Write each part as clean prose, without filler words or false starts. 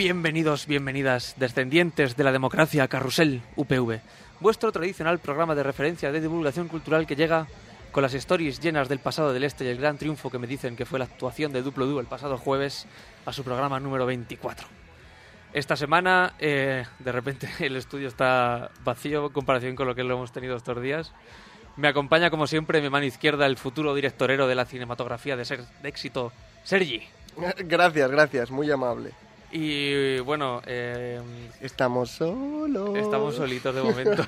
Bienvenidos, bienvenidas, descendientes de la democracia Carrusel UPV, vuestro tradicional programa de referencia de divulgación cultural que llega con las stories llenas del pasado del este y el gran triunfo que me dicen que fue la actuación de Duplo Dúo el pasado jueves a su programa número 24. Esta semana, de repente, el estudio está vacío en comparación con lo que lo hemos tenido estos días. Me acompaña, como siempre, mi mano izquierda, el futuro directorero de la cinematografía de éxito, Sergi. Gracias, muy amable. Y bueno, estamos solos. Estamos solitos de momento.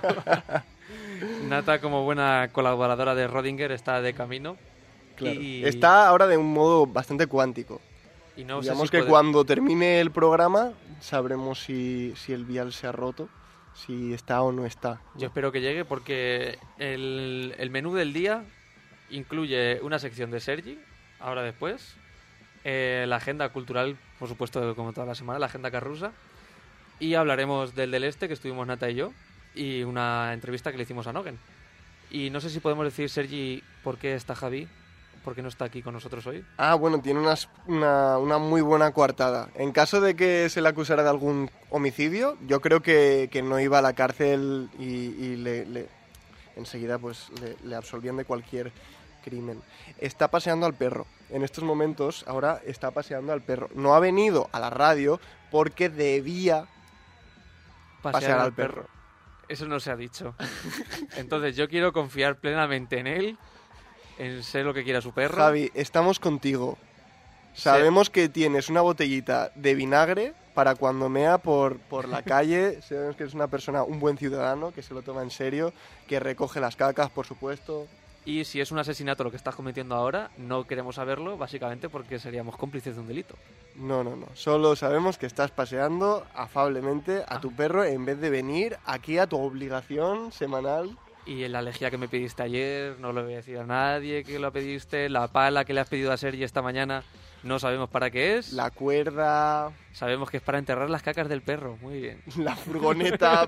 Nata, como buena colaboradora de Rodinger, está de camino. Claro. Está ahora de un modo bastante cuántico. Y no digamos sé si que cuando termine el programa sabremos si el vial se ha roto, si está o no está, ¿no? Yo espero que llegue porque el menú del día incluye una sección de Sergi, ahora después, la agenda cultural, por supuesto, como toda la semana, la agenda carrusa, y hablaremos del este, que estuvimos Nata y yo, y una entrevista que le hicimos a Nogen. Y no sé si podemos decir, Sergi, por qué está Javi, por qué no está aquí con nosotros hoy. Ah, bueno, tiene una muy buena coartada. En caso de que se le acusara de algún homicidio, yo creo que no iba a la cárcel y enseguida pues le absolvían de cualquier crimen. Está paseando al perro. En estos momentos, ahora está paseando al perro. No ha venido a la radio porque debía pasear al perro. Eso no se ha dicho. Entonces yo quiero confiar plenamente en él, en ser lo que quiera su perro. Javi, estamos contigo. Sabemos que tienes una botellita de vinagre para cuando mea por la calle. Sabemos que eres una persona, un buen ciudadano, que se lo toma en serio, que recoge las cacas, por supuesto. Y si es un asesinato lo que estás cometiendo ahora, no queremos saberlo, básicamente porque seríamos cómplices de un delito. No. Solo sabemos que estás paseando afablemente a tu perro en vez de venir aquí a tu obligación semanal. Y la lejía que me pediste ayer, no lo voy a decir a nadie que lo pediste. La pala que le has pedido a Sergi esta mañana, no sabemos para qué es. La cuerda. Sabemos que es para enterrar las cacas del perro, muy bien. La furgoneta.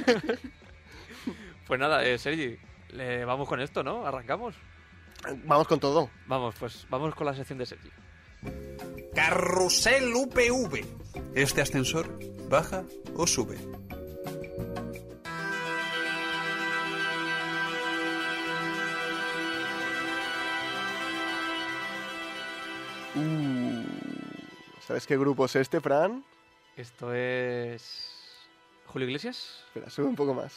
Pues nada, Sergi, vamos con esto, ¿no? ¿Arrancamos? Vamos con todo. Vamos con la sección de Sergi. Carrusel UPV. ¿Este ascensor baja o sube? ¿Sabes qué grupo es este, Fran? Esto es... ¿Julio Iglesias? Espera, sube un poco más.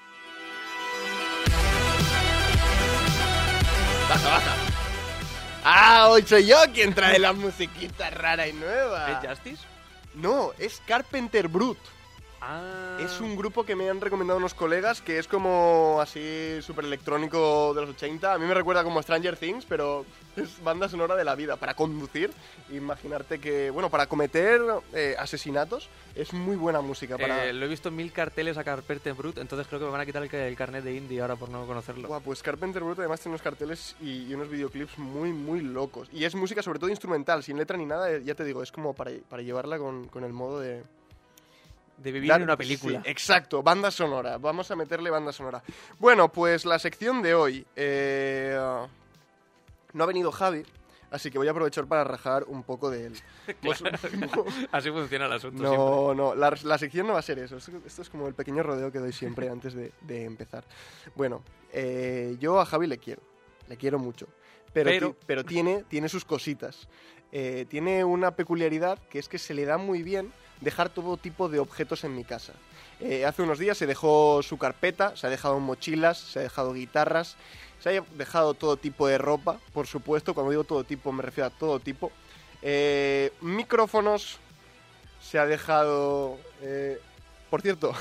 Baja. ¡Ah! Hoy soy yo quien trae la musiquita rara y nueva. ¿Es Justice? No, es Carpenter Brut. Ah. Es un grupo que me han recomendado unos colegas que es como así súper electrónico de los 80. A mí me recuerda como Stranger Things, pero es banda sonora de la vida. Para conducir, imaginarte que, bueno, para cometer asesinatos, es muy buena música. Lo he visto en 1000 carteles a Carpenter Brut, entonces creo que me van a quitar el carnet de indie ahora por no conocerlo. Buah, pues Carpenter Brut además tiene unos carteles y unos videoclips muy, muy locos. Y es música sobre todo instrumental, sin letra ni nada, ya te digo, es como para llevarla con el modo de vivir en una película. Sí, exacto, banda sonora. Vamos a meterle banda sonora. Bueno, pues la sección de hoy. No ha venido Javi, así que voy a aprovechar para rajar un poco de él. Claro. Así funciona el asunto. No, la sección no va a ser eso. Esto es como el pequeño rodeo que doy siempre antes de empezar. Bueno, yo a Javi le quiero mucho. Pero tiene sus cositas. Tiene una peculiaridad que es que se le da muy bien dejar todo tipo de objetos en mi casa. Hace unos días se dejó su carpeta, se ha dejado mochilas, se ha dejado guitarras, se ha dejado todo tipo de ropa, por supuesto. Cuando digo todo tipo me refiero a todo tipo. Micrófonos, se ha dejado... por cierto,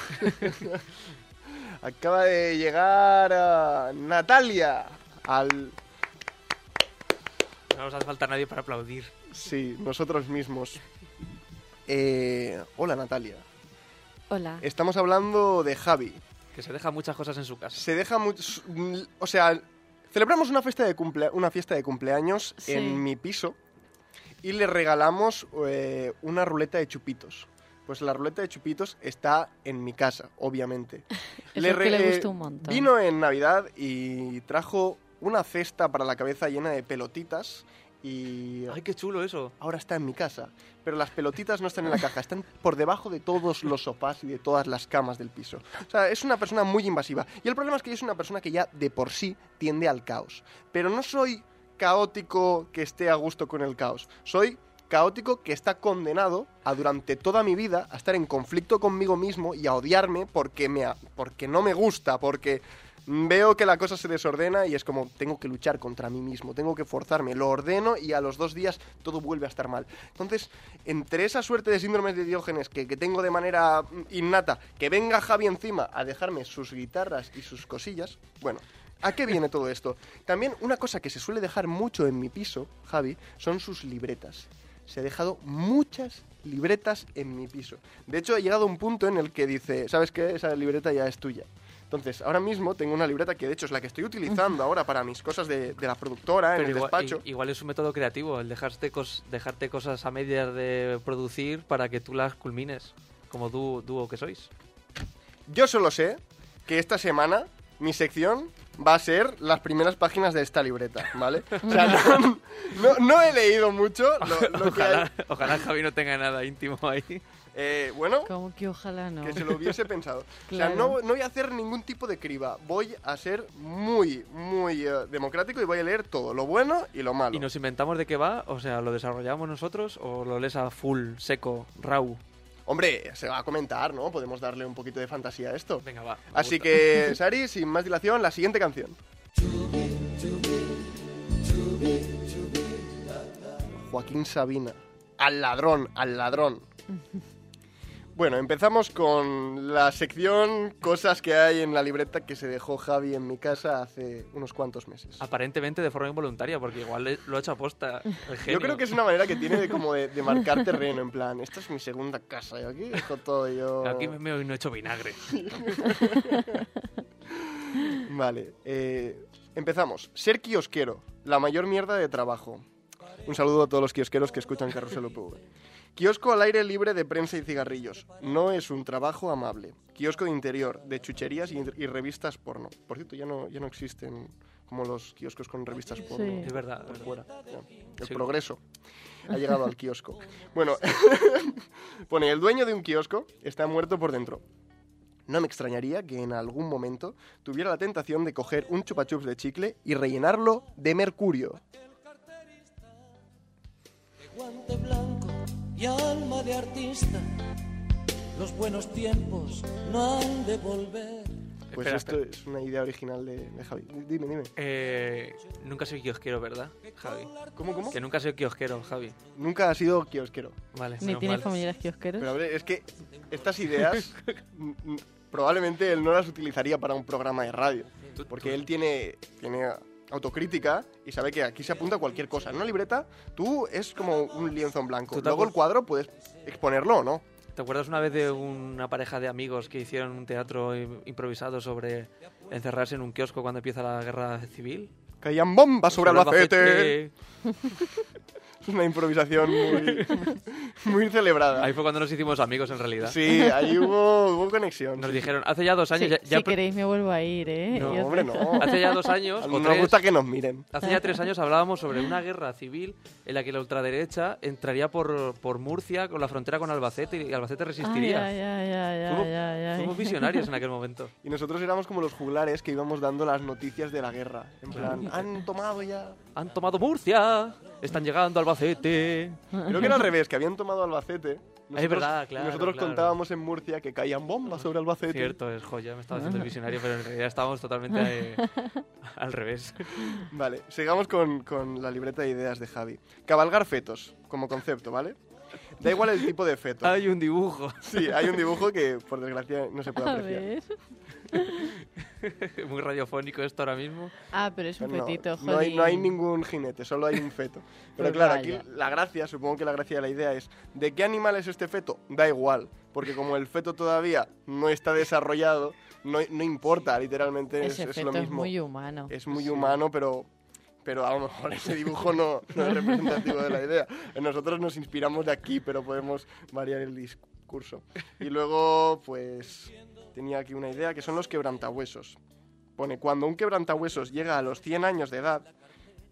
acaba de llegar Natalia al... No nos hace falta nadie para aplaudir. Sí, nosotros mismos. Hola, Natalia. Hola. Estamos hablando de Javi. Que se deja muchas cosas en su casa. Se deja o sea, celebramos una fiesta de cumpleaños Sí. en mi piso y le regalamos una ruleta de chupitos. Pues la ruleta de chupitos está en mi casa, obviamente. Es que le gustó un montón. Vino en Navidad y trajo una cesta para la cabeza llena de pelotitas y... ¡Ay, qué chulo eso! Ahora está en mi casa. Pero las pelotitas no están en la caja, están por debajo de todos los sofás y de todas las camas del piso. O sea, es una persona muy invasiva. Y el problema es que yo soy una persona que ya de por sí tiende al caos. Pero no soy caótico que esté a gusto con el caos. Soy caótico que está condenado a durante toda mi vida a estar en conflicto conmigo mismo y a odiarme porque no me gusta, porque veo que la cosa se desordena y es como, tengo que luchar contra mí mismo, tengo que forzarme, lo ordeno y a los 2 días todo vuelve a estar mal. Entonces, entre esa suerte de síndromes de Diógenes que tengo de manera innata, que venga Javi encima a dejarme sus guitarras y sus cosillas, bueno, ¿a qué viene todo esto? También una cosa que se suele dejar mucho en mi piso, Javi, son sus libretas. Se ha dejado muchas libretas en mi piso. De hecho, he llegado a un punto en el que dice, ¿sabes qué? Esa libreta ya es tuya. Entonces, ahora mismo tengo una libreta que de hecho es la que estoy utilizando ahora para mis cosas de la productora, en el despacho. Igual es un método creativo, el dejarte cosas a medias de producir para que tú las culmines, como dúo que sois. Yo solo sé que esta semana mi sección va a ser las primeras páginas de esta libreta, ¿vale? O sea, no he leído mucho lo que hay. Ojalá Javi no tenga nada íntimo ahí. Bueno, ¿cómo que ojalá no? que se lo hubiese pensado. Claro. O sea, no voy a hacer ningún tipo de criba. Voy a ser muy, muy democrático y voy a leer todo, lo bueno y lo malo. ¿Y nos inventamos de qué va? O sea, ¿lo desarrollamos nosotros o lo lees a full, seco, raw? Hombre, se va a comentar, ¿no? Podemos darle un poquito de fantasía a esto. Venga, va. Así que, Sari, sin más dilación, la siguiente canción. Joaquín Sabina. Al ladrón, al ladrón. Bueno, empezamos con la sección cosas que hay en la libreta que se dejó Javi en mi casa hace unos cuantos meses. Aparentemente de forma involuntaria, porque igual lo ha hecho aposta el genio. Yo creo que es una manera que tiene de marcar terreno, en plan, esta es mi segunda casa, y aquí dejo todo yo... Aquí no he hecho vinagre. Vale, empezamos. Ser kiosquero, la mayor mierda de trabajo. Un saludo a todos los kiosqueros que escuchan Carrusel UPV. Kiosco al aire libre de prensa y cigarrillos. No es un trabajo amable. Kiosco de interior, de chucherías y revistas porno. Por cierto, ya no existen como los kioscos con revistas porno. Sí. Es verdad. Por fuera. Ya. El Sí. progreso ha llegado al kiosco. Bueno, pone, el dueño de un kiosco está muerto por dentro. No me extrañaría que en algún momento tuviera la tentación de coger un chupa chups de chicle y rellenarlo de mercurio. Guante blanco y alma de artista, los buenos tiempos no han de volver. Pues Espera, esto es una idea original de Javi. Dime. Nunca soy kiosquero, ¿verdad, Javi? ¿Cómo? Que nunca soy kiosquero, Javi. Nunca ha sido kiosquero. Vale, Ni menos tiene mal. familiares kiosqueros. Pero a ver, es que estas ideas probablemente él no las utilizaría para un programa de radio. Porque él tiene autocrítica y sabe que aquí se apunta cualquier cosa. En una libreta, tú es como un lienzo en blanco. ¿Tú te Luego el cuadro puedes exponerlo o no. ¿Te acuerdas una vez de una pareja de amigos que hicieron un teatro improvisado sobre encerrarse en un kiosco cuando empieza la guerra civil? Caían bombas sobre Albacete. Albacete. Es una improvisación muy celebrada. Ahí fue cuando nos hicimos amigos, en realidad. Sí, ahí hubo conexión. Nos dijeron, hace ya 2 años... Sí, ya si queréis me vuelvo a ir, ¿eh? No, Y os hombre, dejo. no. Hace ya 2 años, o Nos 3, gusta que nos miren. hace ya 3 años hablábamos sobre una guerra civil en la que la ultraderecha entraría por Murcia con la frontera con Albacete y Albacete resistiría. Fuimos visionarios en aquel momento. Y nosotros éramos como los juglares que íbamos dando las noticias de la guerra. En plan, han tomado ya... Han tomado Murcia, están llegando a Albacete. Creo que era al revés, que habían tomado Albacete. Es verdad, claro, Y nosotros claro. contábamos en Murcia que caían bombas sobre Albacete. Cierto, es joya, me estaba haciendo el visionario, pero en realidad estábamos totalmente al revés. Vale, sigamos con la libreta de ideas de Javi. Cabalgar fetos, como concepto, ¿vale? Da igual el tipo de feto. Hay un dibujo. Sí, hay un dibujo que, por desgracia, no se puede A apreciar. ver. Muy radiofónico esto ahora mismo. Ah, pero es un No, fetito, no hay jolín. ningún jinete, solo hay un feto. Pero Pues claro, vaya. aquí la gracia, supongo que la gracia de la idea es, ¿de qué animal es este feto? Da igual, porque como el feto todavía no está desarrollado, no importa, literalmente Ese es lo feto es mismo. muy humano. Es muy humano, pero a lo mejor ese dibujo no es representativo de la idea. Nosotros nos inspiramos de aquí, pero podemos variar el discurso. Y luego, pues, tenía aquí una idea, que son los quebrantahuesos. Pone, cuando un quebrantahuesos llega a los 100 años de edad,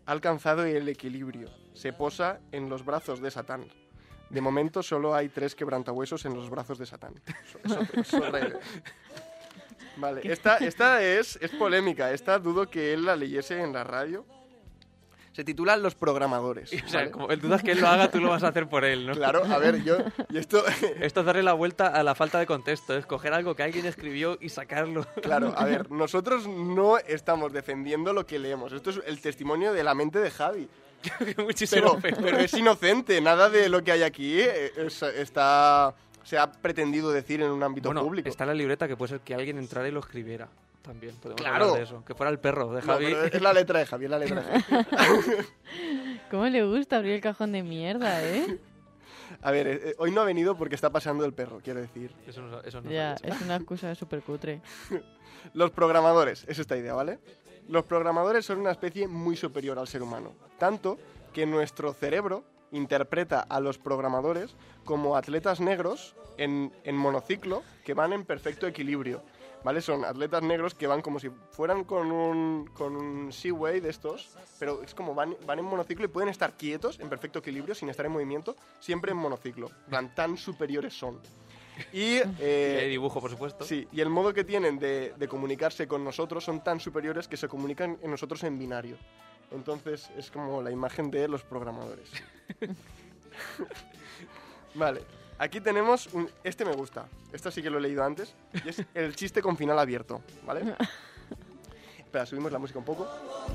ha alcanzado el equilibrio. Se posa en los brazos de Satán. De momento solo hay 3 quebrantahuesos en los brazos de Satán. Eso Vale, esta es polémica. Esta dudo que él la leyese en la radio. Se titula Los programadores. O sea, ¿vale? como el dudas que él lo haga, tú lo vas a hacer por él, ¿no? Claro, a ver, y esto... Esto es darle la vuelta a la falta de contexto, es coger algo que alguien escribió y sacarlo. Claro, a ver, nosotros no estamos defendiendo lo que leemos. Esto es el testimonio de la mente de Javi. Muchísimo Pero es inocente, nada de lo que hay aquí se ha pretendido decir en un ámbito público. Está en la libreta que puede ser que alguien entrara y lo escribiera. También podemos Claro. hablar de eso. Que fuera el perro de Javi. No, pero es la letra de Javi, es la letra de Javi. ¿Cómo le gusta abrir el cajón de mierda, eh? A ver, hoy no ha venido porque está pasando el perro, quiero decir. Eso no Ya, se ha dicho. es una excusa súper cutre. Los programadores, es esta idea, ¿vale? Los programadores son una especie muy superior al ser humano. Tanto que nuestro cerebro interpreta a los programadores como atletas negros en monociclo que van en perfecto equilibrio. ¿Vale? Son atletas negros que van como si fueran con un Seaway de estos, pero es como van en monociclo y pueden estar quietos, en perfecto equilibrio, sin estar en movimiento, siempre en monociclo. Tan superiores son. Y hay dibujo, por supuesto. Sí, y el modo que tienen de comunicarse con nosotros son tan superiores que se comunican en nosotros en binario. Entonces es como la imagen de los programadores. Vale. Aquí tenemos este me gusta. Esto sí que lo he leído antes. Y es el chiste con final abierto, ¿vale? Espera, subimos la música un poco.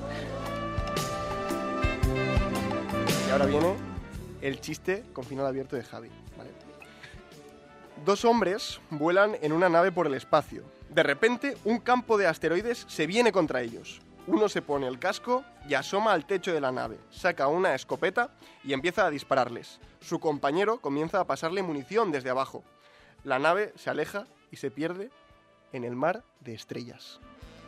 Y ahora viene el chiste con final abierto de Javi, ¿vale? 2 hombres vuelan en una nave por el espacio. De repente, un campo de asteroides se viene contra ellos. Uno se pone el casco y asoma al techo de la nave, saca una escopeta y empieza a dispararles. Su compañero comienza a pasarle munición desde abajo. La nave se aleja y se pierde en el mar de estrellas.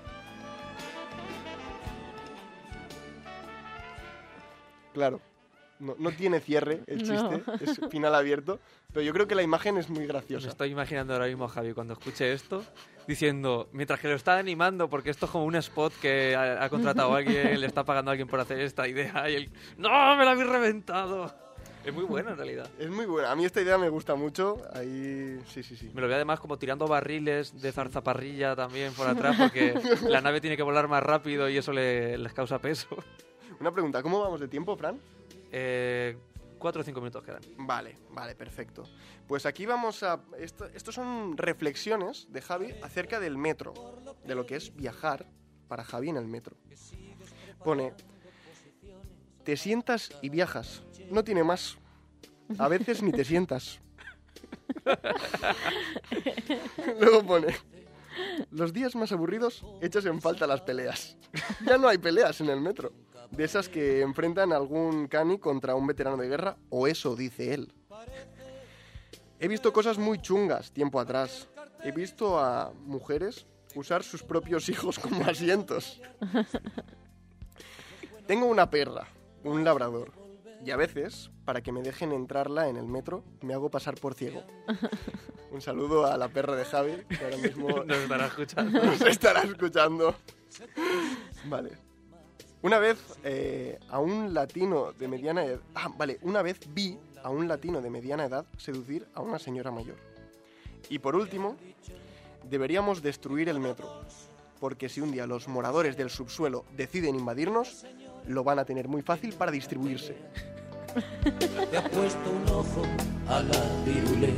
Claro, no tiene cierre el chiste, es final abierto, pero yo creo que la imagen es muy Me graciosa. estoy imaginando ahora mismo a Javi cuando escuche esto, diciendo, mientras que lo está animando, porque esto es como un spot que ha contratado a alguien, le está pagando a alguien por hacer esta idea, y él, ¡no, me la habéis reventado! Es muy bueno, en realidad. Es muy buena, a mí esta idea me gusta mucho, ahí sí. Me lo veo además como tirando barriles de zarzaparrilla también por atrás, porque la nave tiene que volar más rápido y eso les causa peso. Una pregunta, ¿cómo vamos de tiempo, Fran? 4 o 5 minutos quedan. Vale, perfecto. Pues aquí vamos a... Estos son reflexiones de Javi acerca del metro, de lo que es viajar para Javi en el metro. Pone, te sientas y viajas, no tiene más. A veces ni te sientas. Luego pone, los días más aburridos echas en falta las peleas. Ya no hay peleas en el metro. De esas que enfrentan a algún cani contra un veterano de guerra, o eso dice él. He visto cosas muy chungas tiempo atrás. He visto a mujeres usar sus propios hijos como asientos. Tengo una perra, un labrador, y a veces, para que me dejen entrarla en el metro, me hago pasar por ciego. Un saludo a la perra de Javi, que ahora mismo Nos estará escuchando. nos estará escuchando. Vale. Una vez a un latino de mediana edad... Una vez vi a un latino de mediana edad seducir a una señora mayor. Y por último, deberíamos destruir el metro. Porque si un día los moradores del subsuelo deciden invadirnos, lo van a tener muy fácil para distribuirse. Te ha puesto un ojo a la virulé.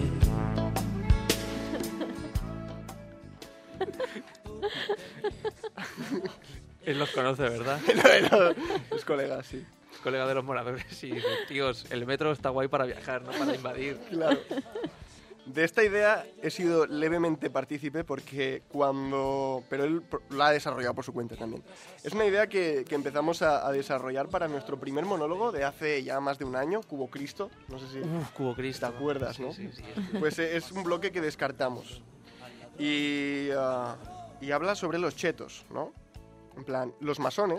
Él los conoce, ¿verdad? Los colegas, sí. Colega de los moradores y dice, tíos, el metro está guay para viajar, no para invadir. Claro. De esta idea he sido levemente partícipe porque pero él la ha desarrollado por su cuenta también. Es una idea que empezamos a desarrollar para nuestro primer monólogo de hace ya más de un año, Cubo Cristo. No sé si Cubo Cristo. te acuerdas, ¿no? Sí. Pues es un bloque que descartamos. Y habla sobre los chetos, ¿no? En plan, los masones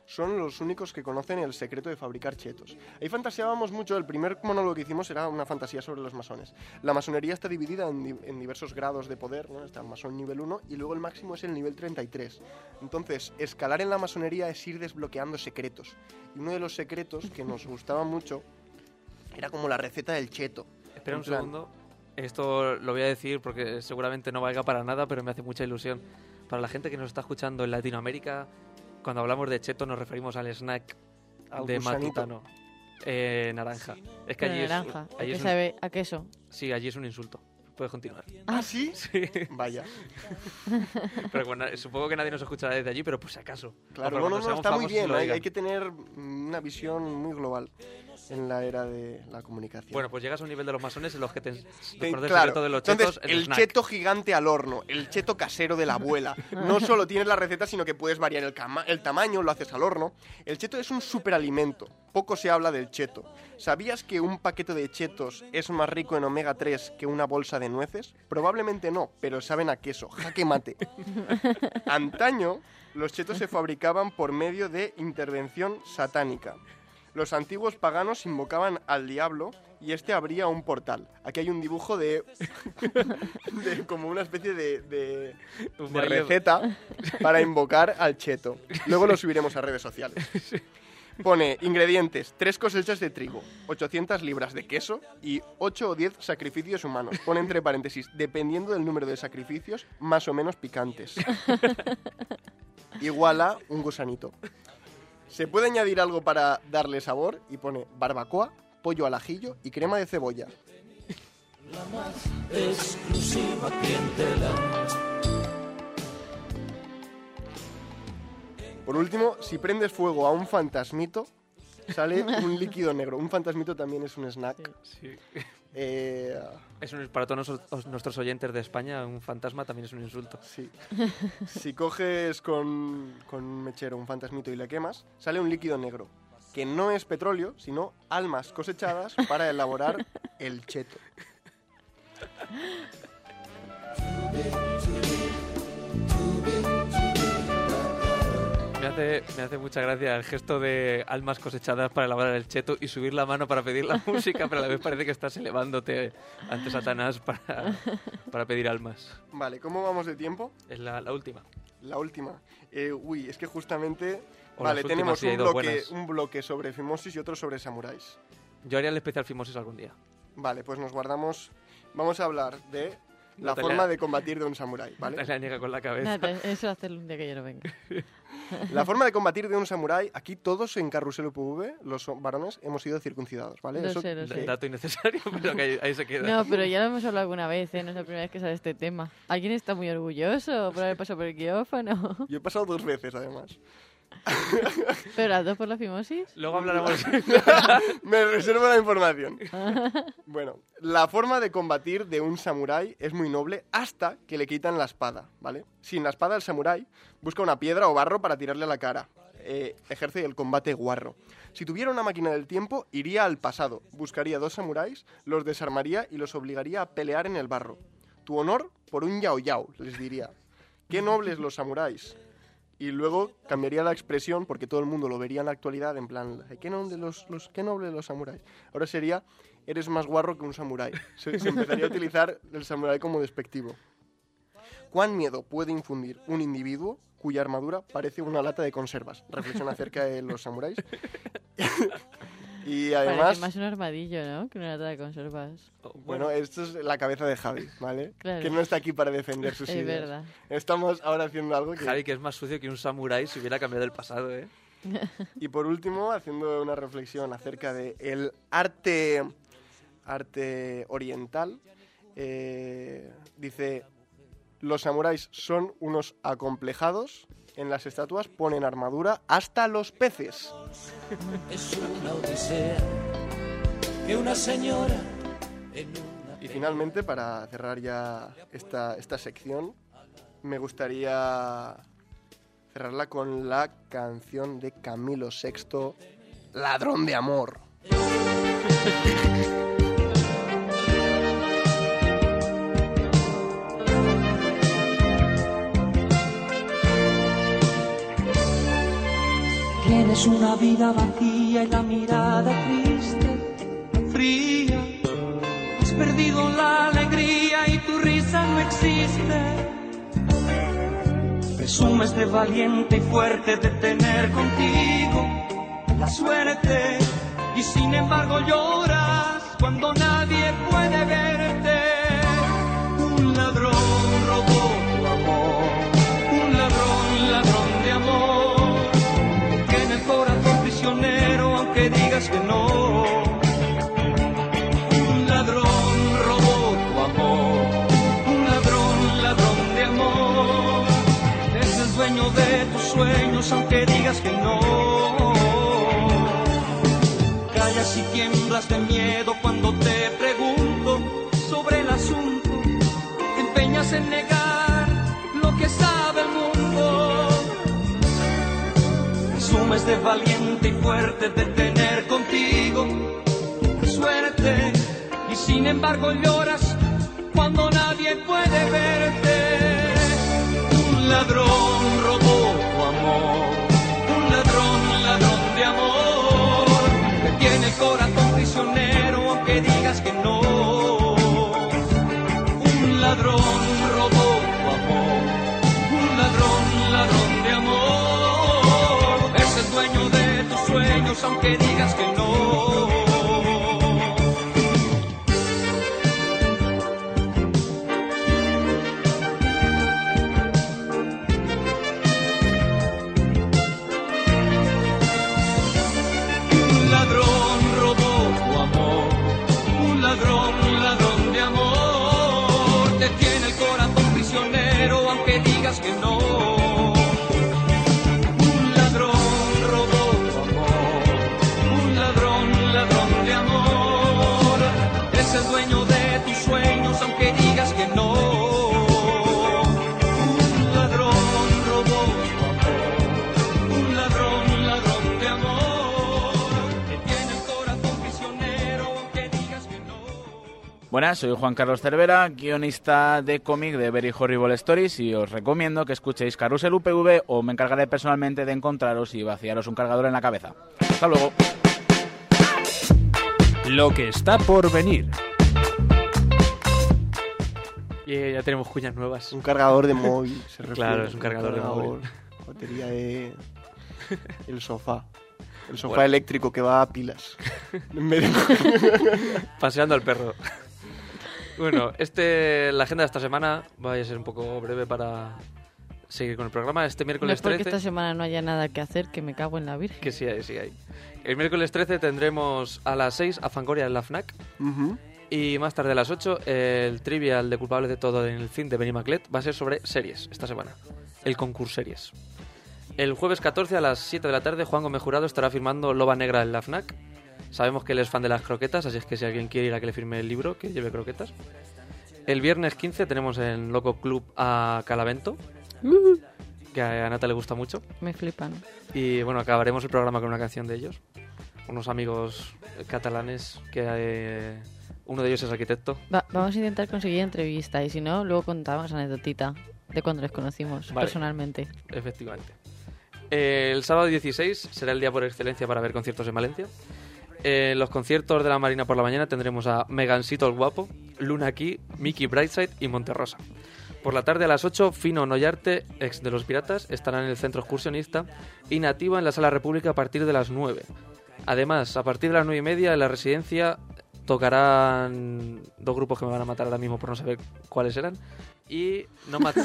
son los únicos que conocen el secreto de fabricar chetos. Ahí fantaseábamos mucho, el primer monólogo que hicimos era una fantasía sobre los masones. La masonería está dividida en diversos grados de poder, ¿no? Está el masón nivel 1 y luego el máximo es el nivel 33. Entonces, escalar en la masonería es ir desbloqueando secretos. Y uno de los secretos que nos gustaba mucho era como la receta del cheto. Espera un segundo. Esto lo voy a decir porque seguramente no valga para nada, pero me hace mucha ilusión. Para la gente que nos está escuchando en Latinoamérica, cuando hablamos de cheto nos referimos al snack de matutano. Naranja. Es que allí naranja. allí ¿Qué sabe a queso? Sí, allí es un insulto. Puedes continuar. ¿Ah, sí? Sí. Vaya. Pero bueno, supongo que nadie nos escuchará desde allí, pero por si acaso. Claro, no, está muy bien. Hay que tener una visión muy global en la era de la comunicación. Bueno, pues llegas a un nivel de los masones en los que conoces claro. el secreto de los chetos. Entonces, el cheto gigante al horno, el cheto casero de la abuela. No solo tienes la receta, sino que puedes variar el tamaño, lo haces al horno. El cheto es un superalimento. Poco se habla del cheto. ¿Sabías que un paquete de chetos es más rico en omega 3 que una bolsa de nueces? Probablemente no, pero saben a queso. Jaque mate. Antaño, los chetos se fabricaban por medio de intervención satánica. Los antiguos paganos invocaban al diablo y este abría un portal. Aquí hay un dibujo de como una especie de receta para invocar al cheto. Luego lo subiremos a redes sociales. Pone ingredientes: 3 cosechas de trigo, 800 libras de queso y 8 o 10 sacrificios humanos. Pone entre paréntesis, dependiendo del número de sacrificios, más o menos picantes. Igual a un gusanito. Se puede añadir algo para darle sabor y pone barbacoa, pollo al ajillo y crema de cebolla. La más exclusiva clientela. Por último, si prendes fuego a un fantasmito, sale un líquido negro. Un fantasmito también es un snack. Sí. Para todos nuestros oyentes de España, un fantasma también es un insulto. Sí. Si coges con un mechero un fantasmito y le quemas, sale un líquido negro, que no es petróleo, sino almas cosechadas para elaborar el cheto. Me hace mucha gracia el gesto de almas cosechadas para elaborar el cheto y subir la mano para pedir la música, pero a la vez parece que estás elevándote ante Satanás para pedir almas. Vale, ¿cómo vamos de tiempo? Es la última. La última. Es que justamente... O vale, tenemos un bloque sobre fimosis y otro sobre samuráis. Yo haría el especial fimosis algún día. Vale, pues nos guardamos... Vamos a hablar de la forma de combatir de un samurái, ¿vale? Te la niega con la cabeza. Nada, eso hacerlo un día que yo no venga. La forma de combatir de un samurái, aquí todos en Carrusel UPV, los varones, hemos sido circuncidados, ¿vale? Lo sé. Dato innecesario, pero que ahí se queda. No, pero ya lo hemos hablado alguna vez, ¿eh? No es la primera vez que sale este tema. ¿Alguien está muy orgulloso por haber pasado por el quirófano? Yo he pasado 2 veces, además. ¿Pero las 2 por la fimosis? Luego hablaremos. Me reservo la información. Bueno, la forma de combatir de un samurái es muy noble hasta que le quitan la espada, ¿vale? Sin la espada, el samurái busca una piedra o barro para tirarle a la cara. Ejerce el combate guarro. Si tuviera una máquina del tiempo, iría al pasado. Buscaría 2 samuráis, los desarmaría y los obligaría a pelear en el barro. Tu honor por un yao yao, les diría. Qué nobles los samuráis. Y luego cambiaría la expresión, porque todo el mundo lo vería en la actualidad, en plan, qué nobles los samuráis. Ahora sería, eres más guarro que un samurái. Se empezaría a utilizar el samurái como despectivo. ¿Cuán miedo puede infundir un individuo cuya armadura parece una lata de conservas? Reflexión acerca de los samuráis. Y además... Parece más un armadillo, ¿no? Que una lata de conservas. Bueno, esto es la cabeza de Javi, ¿vale? Claro. Que no está aquí para defender sus ideas. Es verdad. Estamos ahora haciendo algo que... Javi, que es más sucio que un samurái si hubiera cambiado el pasado, ¿eh? Y por último, haciendo una reflexión acerca de el arte oriental, dice, los samuráis son unos acomplejados. En las estatuas ponen armadura hasta los peces. Es una odisea que una señora en una... Y finalmente, para cerrar ya esta sección, me gustaría cerrarla con la canción de Camilo VI, Ladrón de Amor. Tienes una vida vacía y la mirada triste, fría. Has perdido la alegría y tu risa no existe. Presumes de valiente y fuerte de tener contigo la suerte, y sin embargo lloras cuando nadie puede verte. Un ladrón robó tu amor, un ladrón, ladrón de amor, que en el corazón prisionero aunque digas que no. Un ladrón robó tu amor, un ladrón, ladrón de amor, es el dueño de tus sueños aunque digas que no. Callas y tiemblas de miedo cuando te pregunto sobre el asunto. Te empeñas en negar lo que sabe el mundo. Presumes de valiente y fuerte de tener contigo suerte, y sin embargo lloras cuando nadie puede verte. Un ladrón robó tu amor, un ladrón, ladrón de amor, tiene el corazón prisionero aunque digas que no. Un ladrón robó tu amor, un ladrón, ladrón de amor, es el dueño de tus sueños aunque digas que no. Que no. Un ladrón robó tu amor, un ladrón, ladrón de amor, es el dueño de tus sueños aunque digas que no. Un ladrón robó tu amor, un ladrón, ladrón de amor, que tiene el corazón prisionero aunque digas que no. Buenas, soy Juan Carlos Cervera, guionista de cómic de Very Horrible Stories, y os recomiendo que escuchéis Carrusel UPV, o me encargaré personalmente de encontraros y vaciaros un cargador en la cabeza. ¡Hasta luego! Lo que está por venir. Y ya tenemos cuñas nuevas. Un cargador de móvil, se refiere. Claro, es un cargador de móvil. Batería de... El sofá. El sofá eléctrico que va a pilas. Paseando al perro. Bueno, la agenda de esta semana va a ser un poco breve para seguir con el programa. Este miércoles 13... No es porque esta semana no haya nada que hacer, que me cago en la Virgen. Que sí hay. El miércoles 13 tendremos a las 6 a Fangoria en la FNAC. Y más tarde a las 8 el trivial de Culpable de Todo en el fin de Benny Maclet va a ser sobre series esta semana. El concurso series. El jueves 14 a las 7 de la tarde Juan Gómez Jurado estará firmando Loba Negra en la FNAC. Sabemos que él es fan de las croquetas, así es que si alguien quiere ir a que le firme el libro, que lleve croquetas. El viernes 15 tenemos en Loco Club a Calavento, que a Nata le gusta mucho. Me flipan. Y bueno, acabaremos el programa con una canción de ellos. Unos amigos catalanes que uno de ellos es arquitecto. Vamos a intentar conseguir entrevista y si no, luego contamos anécdotita de cuando les conocimos personalmente. Efectivamente. El sábado 16 será el día por excelencia para ver conciertos en Valencia. En los conciertos de la Marina por la mañana tendremos a Megancito el Guapo, Luna Key, Mickey Brightside y Monterrosa. Por la tarde a las 8, Fino Noyarte, ex de Los Piratas, estará en el Centro Excursionista, y Nativa en la Sala República a partir de las 9. Además, a partir de las 9:30 en la Residencia tocarán dos grupos que me van a matar ahora mismo por no saber cuáles eran. Y Nomads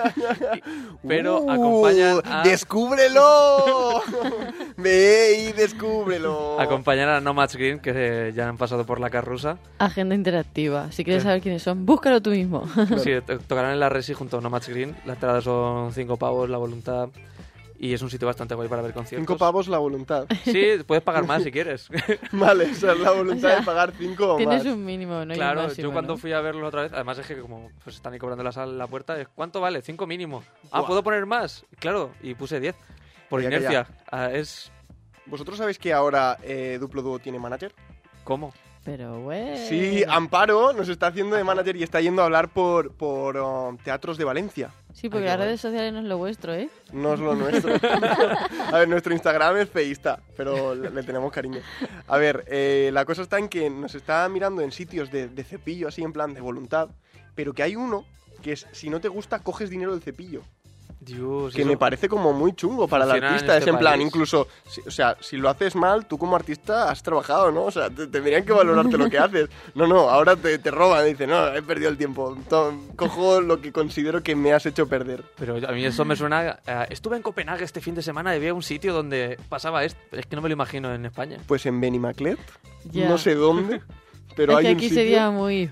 pero acompañan a... ¡Descúbrelo! ¡Ve y descúbrelo! Acompañarán a Nomads Green, que ya han pasado por la carrusa. Agenda interactiva. Si quieres saber quiénes son, búscalo tú mismo. Sí, tocarán en la Resi junto a Nomads Green. La entrada son 5 pavos, la voluntad. Y es un sitio bastante guay para ver conciertos. 5 pavos la voluntad. Sí, puedes pagar más si quieres. Vale, esa es la voluntad de pagar 5 o más. Tienes un mínimo, no hay claro, un máximo, yo cuando ¿no? fui a verlo otra vez, además es que como pues están ahí cobrando la puerta, es ¿cuánto vale? 5 mínimo. Ah, ¿puedo poner más? Claro, y puse 10. Por Calla, inercia. calla. Es... ¿Vosotros sabéis que ahora Duplo Dúo tiene manager? ¿Cómo? Pero bueno. Sí, Amparo nos está haciendo de manager y está yendo a hablar por teatros de Valencia. Sí, porque las redes sociales no es lo vuestro, ¿eh? No es lo nuestro. A ver, nuestro Instagram es feísta, pero le tenemos cariño. A ver, la cosa está en que nos está mirando en sitios de cepillo, así en plan de voluntad, pero que hay uno que es, si no te gusta, coges dinero del cepillo. Dios, Que me parece como muy chungo para el artista. Es en plan, incluso, si lo haces mal, tú como artista has trabajado, ¿no? O sea, tendrían que valorarte lo que haces. No, ahora te roban. Dice, no, he perdido el tiempo. Cojo lo que considero que me has hecho perder. Pero a mí eso me suena... estuve en Copenhague este fin de semana y había un sitio donde pasaba esto. Es que no me lo imagino en España. Pues en Benimaclet, Ya. no sé dónde, pero es hay que un aquí sitio... sería muy...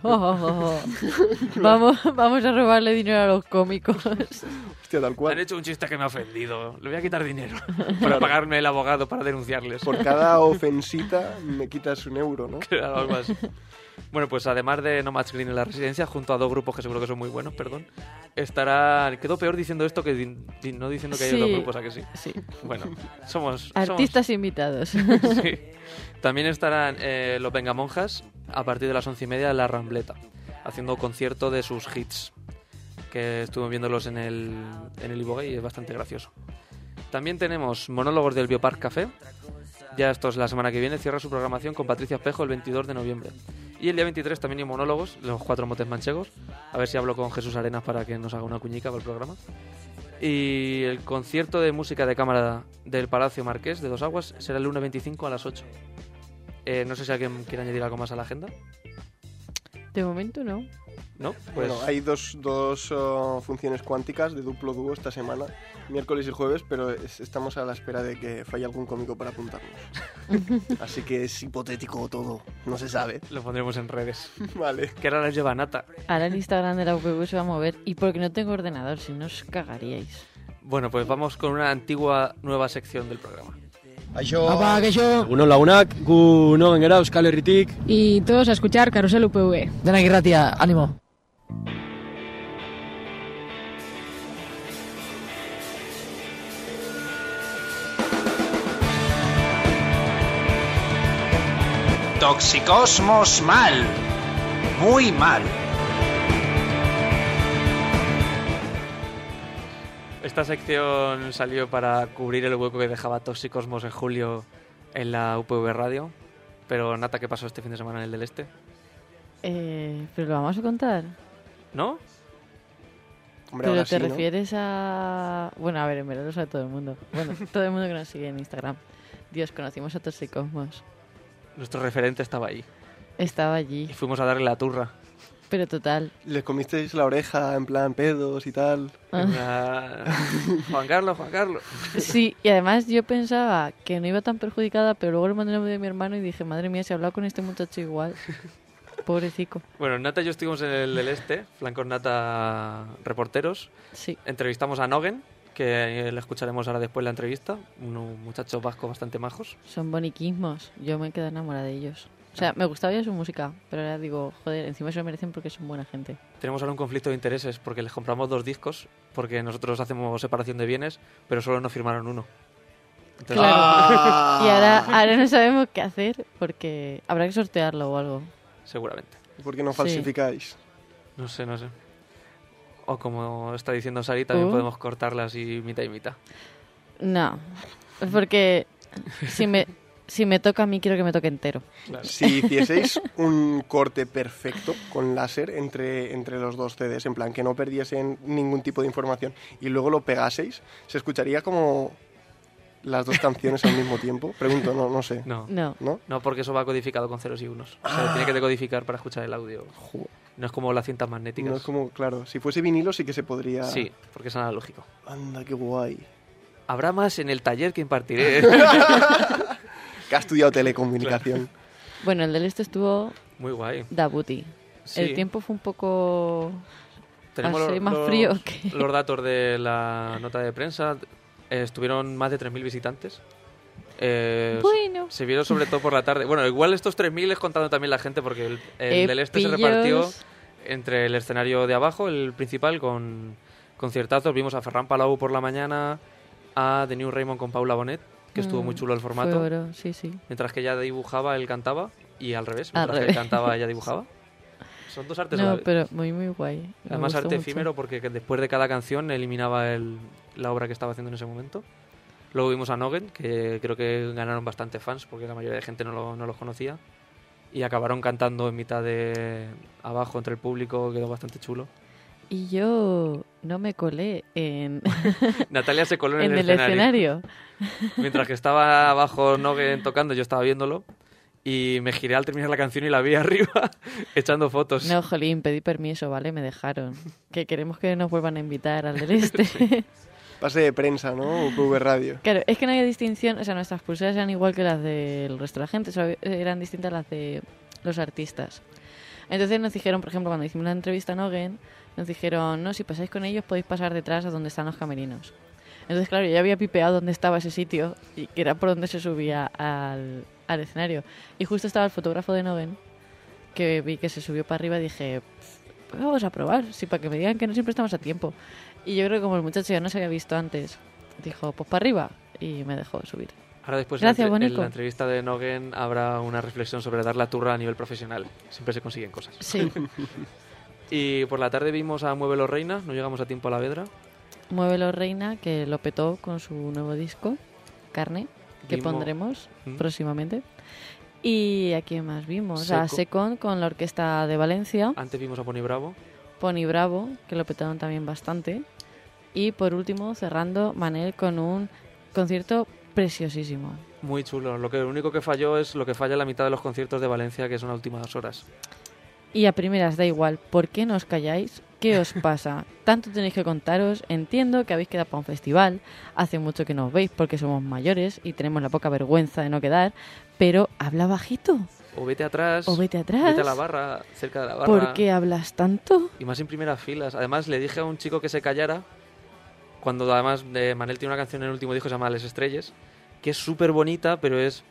Vamos a robarle dinero a los cómicos. Hostia, tal Han cual. hecho un chiste que me ha ofendido. Le voy a quitar dinero para pagarme el abogado para denunciarles. Por cada ofensita me quitas €1, ¿no? Claro, algo así. Bueno, pues además de Nomads Green en la residencia, junto a 2 grupos que seguro que son muy buenos, perdón, estará... Quedó peor diciendo esto que no diciendo que hay 2 grupos, ¿a que sí? Sí. Bueno, somos... Artistas invitados. Sí. También estarán los Vengamonjas a partir de las 11:30 en la Rambleta, haciendo concierto de sus hits, que estuve viéndolos en el Iboga y es bastante gracioso. También tenemos monólogos del Biopark Café. Ya esto es la semana que viene, cierra su programación con Patricia Espejo el 22 de noviembre. Y el día 23 también hay monólogos, los 4 motes manchegos. A ver si hablo con Jesús Arenas para que nos haga una cuñica para el programa. Y el concierto de música de cámara del Palacio Marqués de Dos Aguas será el lunes 25 a las 8. No sé si alguien quiere añadir algo más a la agenda. De momento no. ¿No? Pues Bueno, hay dos funciones cuánticas de duplo dúo esta semana, miércoles y jueves, pero estamos a la espera de que falle algún cómico para apuntarnos. Así que es hipotético todo, no se sabe. lo pondremos en redes. Vale. Que ahora les lleva Nata. Ahora el Instagram de la UPV se va a mover. Y porque no tengo ordenador, si no os cagaríais. Bueno, pues vamos con una antigua nueva sección del programa. Apa, kaixo. Egunon lagunak, gu no gengera Euskal Herritik. Y todos a escuchar Carrusel UPV. Denak irratia, ánimo. Toxicosmos mal. Muy mal. Esta sección salió para cubrir el hueco que dejaba Toxicosmos en julio en la UPV Radio. Pero Nata, ¿qué pasó este fin de semana en el del Este? Pero lo vamos a contar. ¿No? Hombre, Pero ahora te sí, ¿no? refieres a... Bueno, a ver, en verdad lo sabe todo el mundo. Bueno, todo el mundo que nos sigue en Instagram. Dios, conocimos a Toxicosmos. Nuestro referente estaba ahí. Estaba allí. Y fuimos a darle la turra. Pero total. Les comisteis la oreja en plan pedos y tal. Juan Carlos. Sí, y además yo pensaba que no iba tan perjudicada, pero luego le mandé el nombre de mi hermano y dije, madre mía, si he hablado con este muchacho igual. Pobrecico. Bueno, Nata y yo estuvimos en el del Este, Flancos Nata reporteros. Sí. Entrevistamos a Nogen, que le escucharemos ahora después la entrevista. Unos muchachos vascos bastante majos. Son boniquismos. Yo me quedé enamorada de ellos. O sea, me gustaba ya su música, pero ahora digo, joder, encima se lo merecen porque son buena gente. Tenemos ahora un conflicto de intereses porque les compramos 2 discos, porque nosotros hacemos separación de bienes, pero solo nos firmaron uno. Entonces, Claro. Y ahora no sabemos qué hacer porque habrá que sortearlo o algo. seguramente. ¿Por qué no Sí. falsificáis? No sé. O como está diciendo Sari, también podemos cortarlas y mitad y mitad. No, porque si me toca a mí, quiero que me toque entero. Claro. Si hicieseis un corte perfecto con láser entre los 2 CDs, en plan que no perdiesen ningún tipo de información, y luego lo pegaseis, ¿se escucharía como las 2 canciones al mismo tiempo? Pregunto, no sé. No. ¿No? Porque eso va codificado con ceros y unos. O sea, tiene que decodificar para escuchar el audio. Joder. No es como las cintas magnéticas. No es como, claro, si fuese vinilo sí que se podría... Sí, porque es analógico. Anda, qué guay. Habrá más en el taller que impartiré. Que ha estudiado telecomunicación. Bueno, el del este estuvo Muy guay. Dabuti. Sí. El tiempo fue un poco... Tenemos así, más frío que... los datos de la nota de prensa. Estuvieron más de 3.000 visitantes. Bueno. Se vieron sobre todo por la tarde. Bueno, igual estos 3.000 es contando también la gente porque el del este se repartió entre el escenario de abajo, el principal, con conciertazos. Vimos a Ferran Palau por la mañana, a The New Raymond con Paula Bonet, que estuvo muy chulo el formato. Fue oro, sí. Mientras que ella dibujaba, él cantaba. y al revés, mientras que él cantaba ella dibujaba. Son dos artes a la No, vez. pero muy guay. Además arte efímero porque después de cada canción eliminaba la obra que estaba haciendo en ese momento. Luego vimos a Noggen, que creo que ganaron bastante fans porque la mayoría de gente no los conocía. Y acabaron cantando en mitad de abajo entre el público, quedó bastante chulo. Y yo no me colé en... Natalia se coló en el escenario. Mientras que estaba abajo Noggen tocando, yo estaba viéndolo. Y me giré al terminar la canción y la vi arriba echando fotos. No, jolín, pedí permiso, ¿vale? Me dejaron. Que queremos que nos vuelvan a invitar al del este. Sí. Pase de prensa, ¿no? UPV Radio. Claro, es que no había distinción. O sea, nuestras pulseras eran igual que las del resto de la gente. Solo eran distintas las de los artistas. Entonces nos dijeron, por ejemplo, cuando hicimos la entrevista a Noggen, nos dijeron, no, si pasáis con ellos podéis pasar detrás a donde están los camerinos. Entonces, claro, yo ya había pipeado dónde estaba ese sitio y que era por donde se subía al escenario. Y justo estaba el fotógrafo de Noggen, que vi que se subió para arriba y dije, pues vamos a probar, sí, para que me digan que no siempre estamos a tiempo. Y yo creo que como el muchacho ya no se había visto antes, dijo, pues para arriba, y me dejó subir. Ahora después Gracias, en la entrevista de Noggen habrá una reflexión sobre dar la turra a nivel profesional. Siempre se consiguen cosas. Sí. Y por la tarde vimos a Muévelo Reina, no llegamos a tiempo a la Vedra. Muévelo Reina, que lo petó con su nuevo disco, Carne, que pondremos próximamente. ¿Y a quién más vimos? A Secon con la orquesta de Valencia. Antes vimos a Pony Bravo. Pony Bravo, que lo petaron también bastante. Y por último, cerrando, Manel con un concierto preciosísimo. Muy chulo. Lo único que falló es lo que falla la mitad de los conciertos de Valencia, que son las últimas 2 horas. Y a primeras da igual. ¿Por qué no os calláis? ¿Qué os pasa? Tanto tenéis que contaros. Entiendo que habéis quedado para un festival. Hace mucho que no os veis porque somos mayores y tenemos la poca vergüenza de no quedar. Pero habla bajito. O vete atrás. Vete a la barra, cerca de la barra. ¿Por qué hablas tanto? Y más en primeras filas. Además, le dije a un chico que se callara. Cuando además Manel tiene una canción en el último disco que se llama Les Estrelles, que es súper bonita, pero es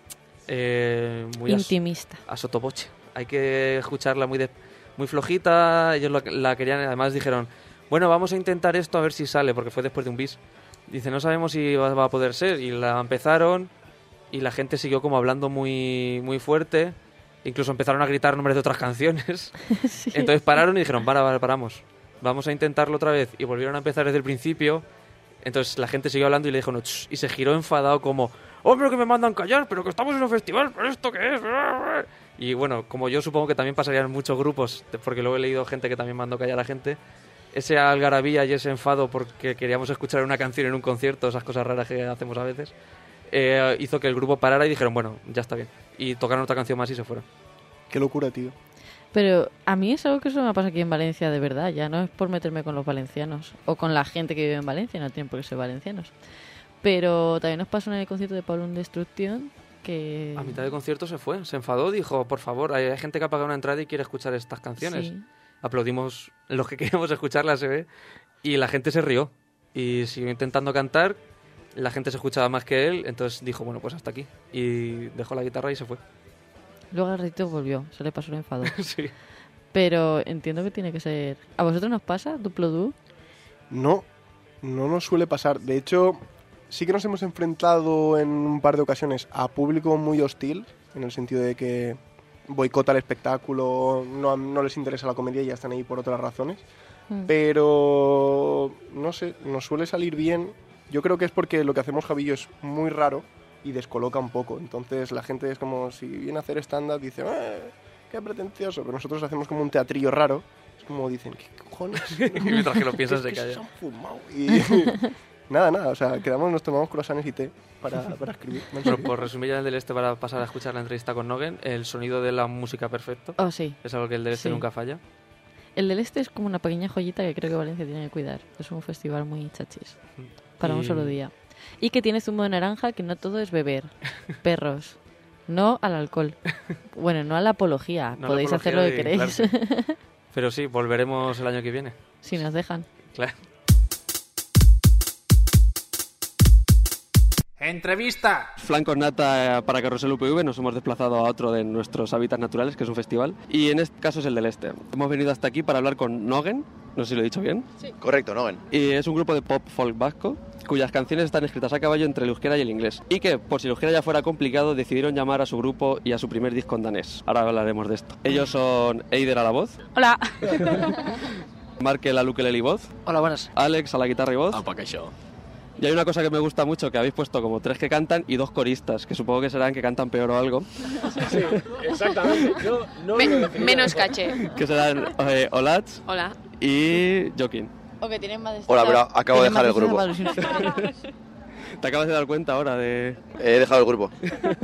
muy intimista. A sotoboche. Hay que escucharla muy flojita. Ellos la querían, además dijeron, bueno, vamos a intentar esto a ver si sale, porque fue después de un bis. Dice, no sabemos si va a poder ser. Y la empezaron y la gente siguió como hablando muy, muy fuerte. Incluso empezaron a gritar nombres de otras canciones. Sí. Entonces pararon y dijeron, paramos. Vamos a intentarlo otra vez. Y volvieron a empezar desde el principio. Entonces la gente siguió hablando y le dijo, no, y se giró enfadado como, hombre, que me mandan callar, pero que estamos en un festival, ¿pero esto qué es? Y bueno, como yo supongo que también pasarían muchos grupos, porque luego he leído gente que también mandó callar a gente, ese algarabía y ese enfado porque queríamos escuchar una canción en un concierto, esas cosas raras que hacemos a veces, hizo que el grupo parara y dijeron, bueno, ya está bien. Y tocaron otra canción más y se fueron. Qué locura, tío. Pero a mí es algo que eso me pasa aquí en Valencia de verdad, ya no es por meterme con los valencianos o con la gente que vive en Valencia, no tienen por qué ser valencianos. Pero también nos pasó en el concierto de Pablo Destrucción que... A mitad del concierto se enfadó, dijo, por favor, hay gente que ha pagado una entrada y quiere escuchar estas canciones. Sí. Aplaudimos los que queríamos escucharlas, se ve, y la gente se rió. Y siguió intentando cantar, la gente se escuchaba más que él, entonces dijo, bueno, pues hasta aquí. Y dejó la guitarra y se fue. Luego al ratito volvió, se le pasó el enfado. Sí. Pero entiendo que tiene que ser... ¿A vosotros nos pasa, Duplo Du? No nos suele pasar. De hecho, sí que nos hemos enfrentado en un par de ocasiones a público muy hostil, en el sentido de que boicota el espectáculo, no les interesa la comedia y ya están ahí por otras razones. Pero, no sé, nos suele salir bien. Yo creo que es porque lo que hacemos Javi y yo es muy raro y descoloca un poco. Entonces la gente es como, si viene a hacer stand-up, dice, qué pretencioso. Pero nosotros hacemos como un teatrillo raro. Es como dicen, ¿qué cojones? Y mientras que lo piensas se calla. Se han fumado. Y nada, o sea, nos tomamos croissants y té para escribir. Bueno, por resumir ya el del este, para pasar a escuchar la entrevista con Noggen, el sonido de la música perfecto. Oh, sí. Es algo que el del este nunca falla. El del este es como una pequeña joyita que creo que Valencia tiene que cuidar. Es un festival muy chachis. Para un solo día. Y que tiene zumo de naranja, que no todo es beber. Perros. No al alcohol. Bueno, no a la apología. No podéis hacer lo que queréis. Claro. Pero sí, volveremos el año que viene. Si nos dejan. Claro. ¡Entrevista! Flancos nata para Carrusel UPV, nos hemos desplazado a otro de nuestros hábitats naturales, que es un festival, y en este caso es el del Este. Hemos venido hasta aquí para hablar con Nogen, no sé si lo he dicho bien. Sí. Correcto, Nogen. Y es un grupo de pop folk vasco, cuyas canciones están escritas a caballo entre el euskera y el inglés, y que, por si el euskera ya fuera complicado, decidieron llamar a su grupo y a su primer disco en danés. Ahora hablaremos de esto. Ellos son Eider a la voz. Hola. Markel a la ukelele y voz. Hola, buenas. Alex a la guitarra y voz. Apa que show. Y hay una cosa que me gusta mucho, que habéis puesto como 3 que cantan y 2 coristas, que supongo que serán que cantan peor o algo. Sí, exactamente. Menos caché. Que serán Olats. Hola. Y Joaquín. O que tienen más... Hola, pero acabo de dejar el grupo. ¿Te acabas de dar cuenta ahora de...? He dejado el grupo.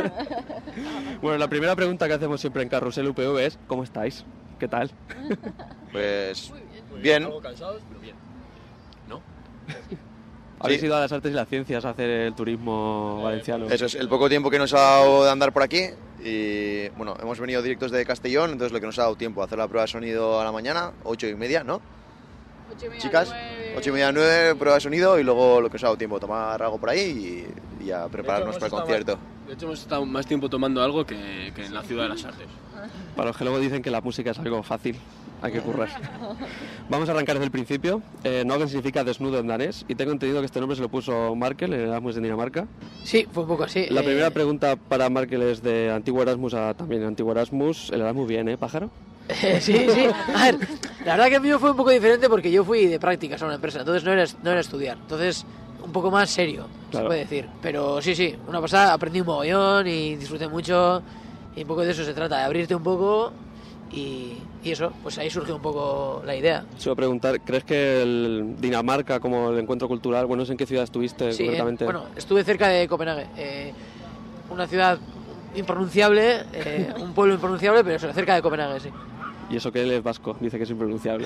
Bueno, la primera pregunta que hacemos siempre en Carrusel UPV es ¿cómo estáis? ¿Qué tal? Pues... bien. Algo cansados, pero bien. ¿No? Habéis ido a las artes y las ciencias a hacer el turismo valenciano. Eso es, el poco tiempo que nos ha dado de andar por aquí. Y bueno, hemos venido directos de Castellón, entonces lo que nos ha dado tiempo a hacer la prueba de sonido a la mañana, 8:30, ¿no? 8:30, Chicas, 9... 8:30, prueba de sonido y luego lo que nos ha dado tiempo, tomar algo por ahí y a prepararnos para el concierto. De hecho, hemos estado más tiempo tomando algo que en la Ciudad de las Artes. Para los que luego dicen que la música es algo fácil, hay que currar. Vamos a arrancar desde el principio. Nogen significa desnudo en danés y tengo entendido que este nombre se lo puso Markel en Erasmus de Dinamarca. Sí, fue un poco así. La primera pregunta para Markel es de antiguo Erasmus a también antiguo Erasmus. ¿El Erasmus bien, pájaro? Sí. A ver, la verdad que el mío fue un poco diferente porque yo fui de prácticas a una empresa, entonces no era estudiar. Entonces, un poco más serio, claro, se puede decir. Pero sí, una pasada, aprendí un mogollón y disfruté mucho. Y un poco de eso se trata, de abrirte un poco y eso, pues ahí surge un poco la idea. Se voy a preguntar, ¿crees que el Dinamarca como el encuentro cultural, bueno, no sé en qué ciudad estuviste sí, concretamente? Bueno, estuve cerca de Copenhague, una ciudad impronunciable, un pueblo impronunciable, pero eso, cerca de Copenhague, sí. Y eso que él es vasco, dice que es impronunciable.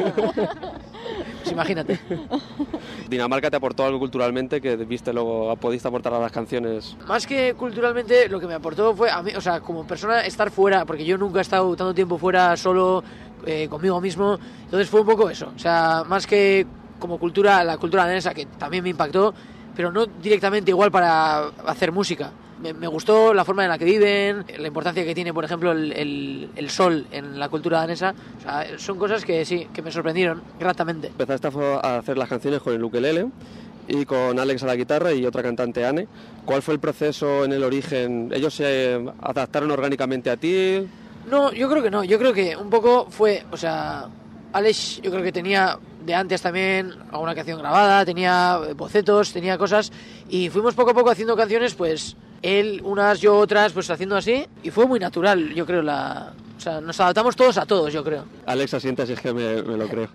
Pues imagínate. ¿Dinamarca te aportó algo culturalmente que viste luego, pudiste aportar a las canciones? Más que culturalmente, lo que me aportó fue a mí, o sea, como persona estar fuera, porque yo nunca he estado tanto tiempo fuera solo, conmigo mismo, entonces fue un poco eso, o sea, más que como cultura, la cultura danesa, que también me impactó, pero no directamente igual para hacer música. Me gustó la forma en la que viven, la importancia que tiene, por ejemplo, el sol en la cultura danesa. O sea, son cosas que sí, que me sorprendieron gratamente. Empezaste a hacer las canciones con el ukelele y con Alex a la guitarra y otra cantante, Anne. ¿Cuál fue el proceso en el origen? ¿Ellos se adaptaron orgánicamente a ti? No, yo creo que no. Yo creo que un poco fue, o sea, Alex yo creo que tenía de antes también alguna canción grabada, tenía bocetos, tenía cosas y fuimos poco a poco haciendo canciones, pues él unas, yo otras, pues haciendo así y fue muy natural, yo creo, o sea, nos adaptamos todos a todos, yo creo. Alex asienta si es que me lo creo.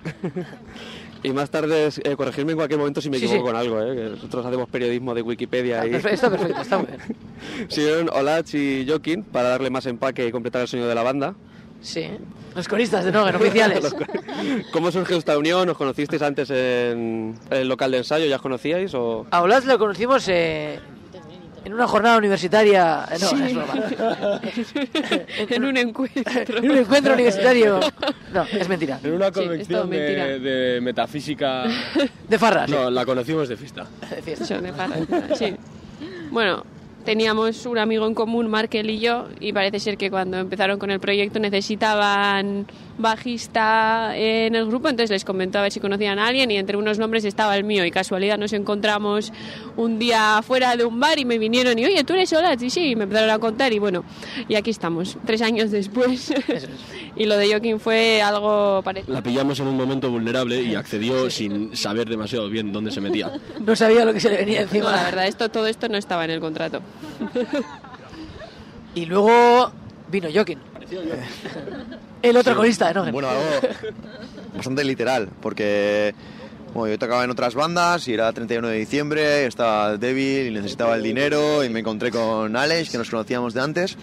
Y más tarde, corregirme en cualquier momento si me equivoco con algo, que nosotros hacemos periodismo de Wikipedia. Está perfecto, está muy bien. Siguieron Olats y Joaquín para darle más empaque y completar el sonido de la banda. Sí, los coristas de Nogen, oficiales. ¿Cómo surgió esta unión? ¿Os conocisteis antes en el local de ensayo? ¿Ya os conocíais? O... A Olats lo conocimos en una jornada universitaria. No, sí. Es broma. En un encuentro. En un encuentro universitario. No, es mentira. En una convención de metafísica. De farra. No, sí. La conocimos de fiesta. De fiesta. De farra, sí. Bueno, teníamos un amigo en común, Markel y yo, y parece ser que cuando empezaron con el proyecto necesitaban bajista en el grupo, entonces les comentó a ver si conocían a alguien y entre unos nombres estaba el mío y casualidad nos encontramos un día fuera de un bar y me vinieron y oye, ¿tú eres Olats? Y sí, me empezaron a contar y bueno, y aquí estamos, 3 años después. Y lo de Joaquín fue algo parecido. La pillamos en un momento vulnerable y accedió sin saber demasiado bien dónde se metía. No sabía lo que se le venía encima. No, la verdad, todo esto no estaba en el contrato. Y luego vino Joaquín. El otro corista de Nogen. Bueno, algo bastante literal, porque bueno, yo tocaba en otras bandas y era 31 de diciembre, estaba débil y necesitaba el dinero y me encontré con Alex, que nos conocíamos de antes.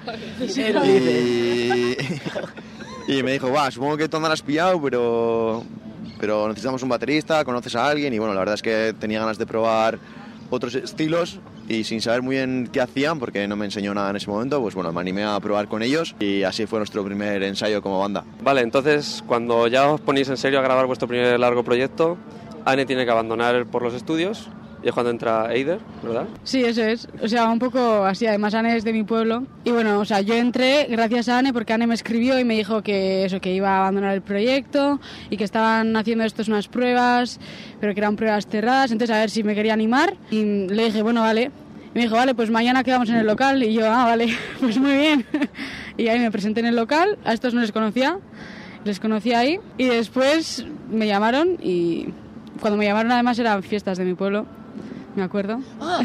Y me dijo, supongo que tú andarás pillado, pero necesitamos un baterista, conoces a alguien y bueno, la verdad es que tenía ganas de probar otros estilos y sin saber muy bien qué hacían, porque no me enseñó nada en ese momento, pues bueno, me animé a probar con ellos y así fue nuestro primer ensayo como banda. Vale, entonces cuando ya os ponéis en serio a grabar vuestro primer largo proyecto, Anne tiene que abandonar por los estudios Y es cuando entra Eider, ¿verdad? Sí, eso es. O sea, un poco así. Además, Anne es de mi pueblo. Y bueno, o sea, yo entré gracias a Anne porque Anne me escribió y me dijo que iba a abandonar el proyecto y que estaban haciendo unas pruebas, pero que eran pruebas cerradas. Entonces, a ver si me quería animar. Y le dije, bueno, vale. Y me dijo, vale, pues mañana quedamos en el local. Y yo, vale, pues muy bien. Y ahí me presenté en el local. A estos no les conocía ahí. Y después me llamaron y cuando me llamaron además eran fiestas de mi pueblo. Me acuerdo.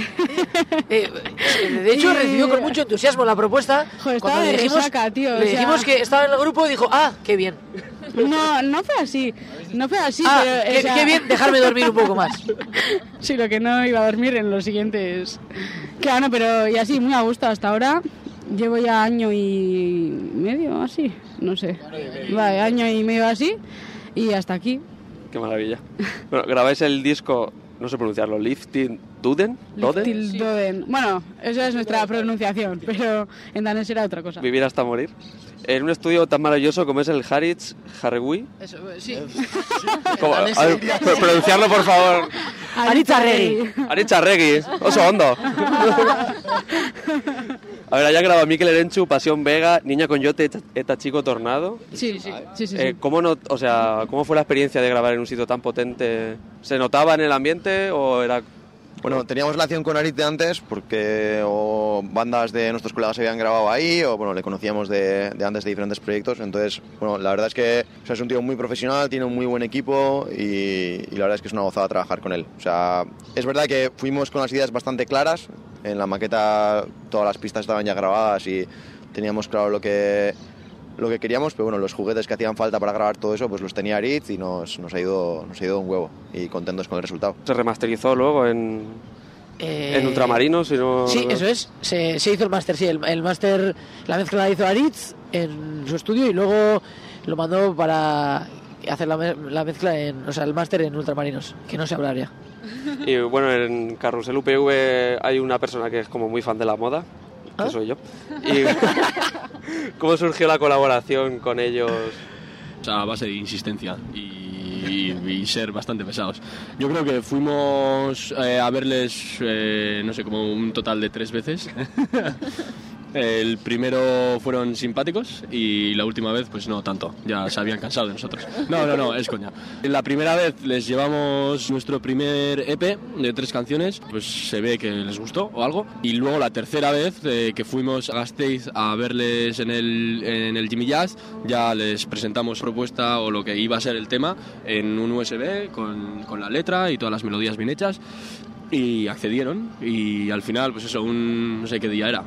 De hecho, recibió con mucho entusiasmo la propuesta. Joder, cuando estaba de resaca, tío. Le dijimos que estaba en el grupo y dijo, qué bien. No fue así. Pero, qué bien dejarme dormir un poco más. Sí, lo que no iba a dormir en los siguientes. Claro, no, pero y así, muy a gusto hasta ahora. Llevo ya año y medio, así. No sé. Vale, año y medio así. Y hasta aquí. Qué maravilla. Bueno, grabáis el disco... No sé pronunciarlo, Liftil Doden. Bueno, eso es nuestra pronunciación, pero en danés era otra cosa. Vivir hasta morir. En un estudio tan maravilloso como es el Haritz Harregui. Eso, sí. A ver, pronunciarlo, por favor. Haritz Harregui. Haritz Harregui, oso hondo. A ver, allá graba Mikel Erentxu, Pasión Vega, Niña con Yote, Eta Chico Tornado. Sí. ¿Cómo fue la experiencia de grabar en un sitio tan potente? ¿Se notaba en el ambiente o era...? Bueno, teníamos relación con Aritz de antes porque bandas de nuestros colegas habían grabado ahí o bueno, le conocíamos de antes de diferentes proyectos. Entonces, bueno, la verdad es que es un tío muy profesional, tiene un muy buen equipo y la verdad es que es una gozada trabajar con él. O sea, es verdad que fuimos con las ideas bastante claras. En la maqueta todas las pistas estaban ya grabadas y teníamos claro lo que queríamos, pero bueno, los juguetes que hacían falta para grabar todo eso, pues los tenía Aritz y nos ha ido un huevo y contentos con el resultado. ¿Se remasterizó luego en Ultramarinos? Sí, eso es. Se hizo el máster, sí. El máster, la mezcla la hizo Aritz en su estudio y luego lo mandó para hacer la mezcla el máster en Ultramarinos, que no se hablaría. Y bueno, en Carrusel UPV hay una persona que es como muy fan de la moda, que soy yo. Y ¿cómo surgió la colaboración con ellos? O sea, a base de insistencia y ser bastante pesados. Yo creo que fuimos a verles, no sé, como un total de 3 veces. El primero fueron simpáticos y la última vez pues no tanto, ya se habían cansado de nosotros. No, es coña. La primera vez les llevamos nuestro primer EP de 3 canciones, pues se ve que les gustó o algo. Y luego la tercera vez que fuimos a Gasteiz a verles en el Jimmy Jazz, ya les presentamos propuesta o lo que iba a ser el tema en un USB con la letra y todas las melodías bien hechas. Y accedieron y al final, pues eso, no sé qué día era,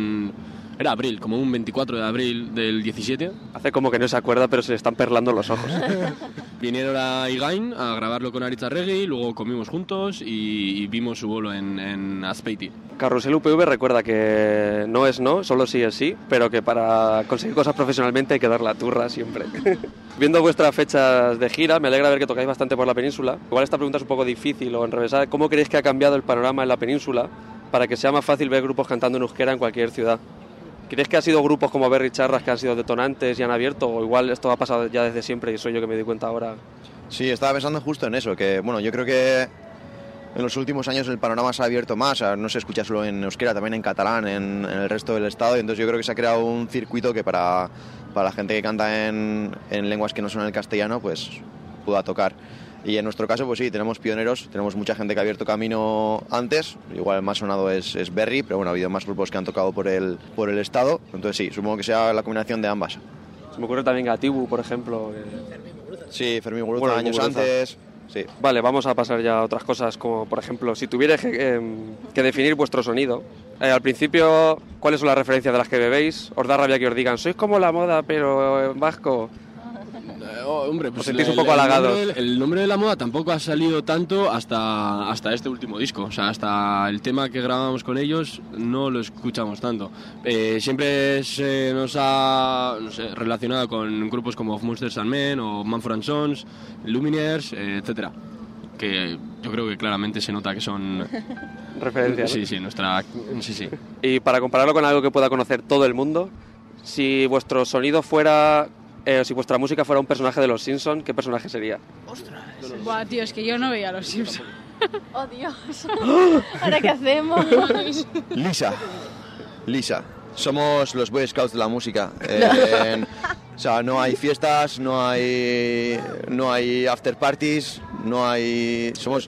era abril, como un 24 de abril del 17. Hace como que no se acuerda, pero se le están perlando los ojos. Vinieron a Igain a grabarlo con Aritz Harregui, luego comimos juntos y vimos su bolo en Azpeiti. Carrusel UPV recuerda que no es no, solo sí es sí, pero que para conseguir cosas profesionalmente hay que dar la turra siempre. Viendo vuestras fechas de gira, me alegra ver que tocáis bastante por la península. Igual esta pregunta es un poco difícil o enrevesada. ¿Cómo creéis que ha cambiado el panorama en la península para que sea más fácil ver grupos cantando en euskera en cualquier ciudad? ¿Crees que ha sido grupos como Berry Charras que han sido detonantes y han abierto? ¿O igual esto ha pasado ya desde siempre y soy yo que me doy cuenta ahora? Sí, estaba pensando justo en eso, que bueno, yo creo que en los últimos años el panorama se ha abierto más, o sea, no se escucha solo en euskera, también en catalán, en el resto del estado, y entonces yo creo que se ha creado un circuito que para la gente que canta en lenguas que no son el castellano, pues pueda tocar. Y en nuestro caso, pues sí, tenemos pioneros, tenemos mucha gente que ha abierto camino antes, igual el más sonado es Berry, pero bueno, ha habido más grupos que han tocado por el estado, entonces sí, supongo que sea la combinación de ambas. Se me ocurre también Gatibu, por ejemplo. Sí, Fermín Muguruza, años antes. Sí. Vale, vamos a pasar ya a otras cosas, como por ejemplo, si tuvierais que definir vuestro sonido, al principio, ¿cuáles son las referencias de las que bebéis? ¿Os da rabia que os digan, sois como la moda, pero en vasco? Hombre, pues ¿os sentís un poco halagados? El nombre de la moda tampoco ha salido tanto hasta este último disco. O sea, hasta el tema que grabamos con ellos no lo escuchamos tanto. Siempre se nos ha relacionado con grupos como Of Monsters and Men o Mumford & Sons, Lumineers, etcétera. Que yo creo que claramente se nota que son referencias, ¿no? Sí, sí. Y para compararlo con algo que pueda conocer todo el mundo, si vuestro sonido fuera... si vuestra música fuera un personaje de Los Simpsons, ¿qué personaje sería? ¡Ostras! Buah, tío, es que yo no veía Los Simpsons. ¡Oh, Dios! ¿Ahora qué hacemos? Lisa. Somos los Boy Scouts de la música. O sea, no hay fiestas, no hay after parties, no hay... Somos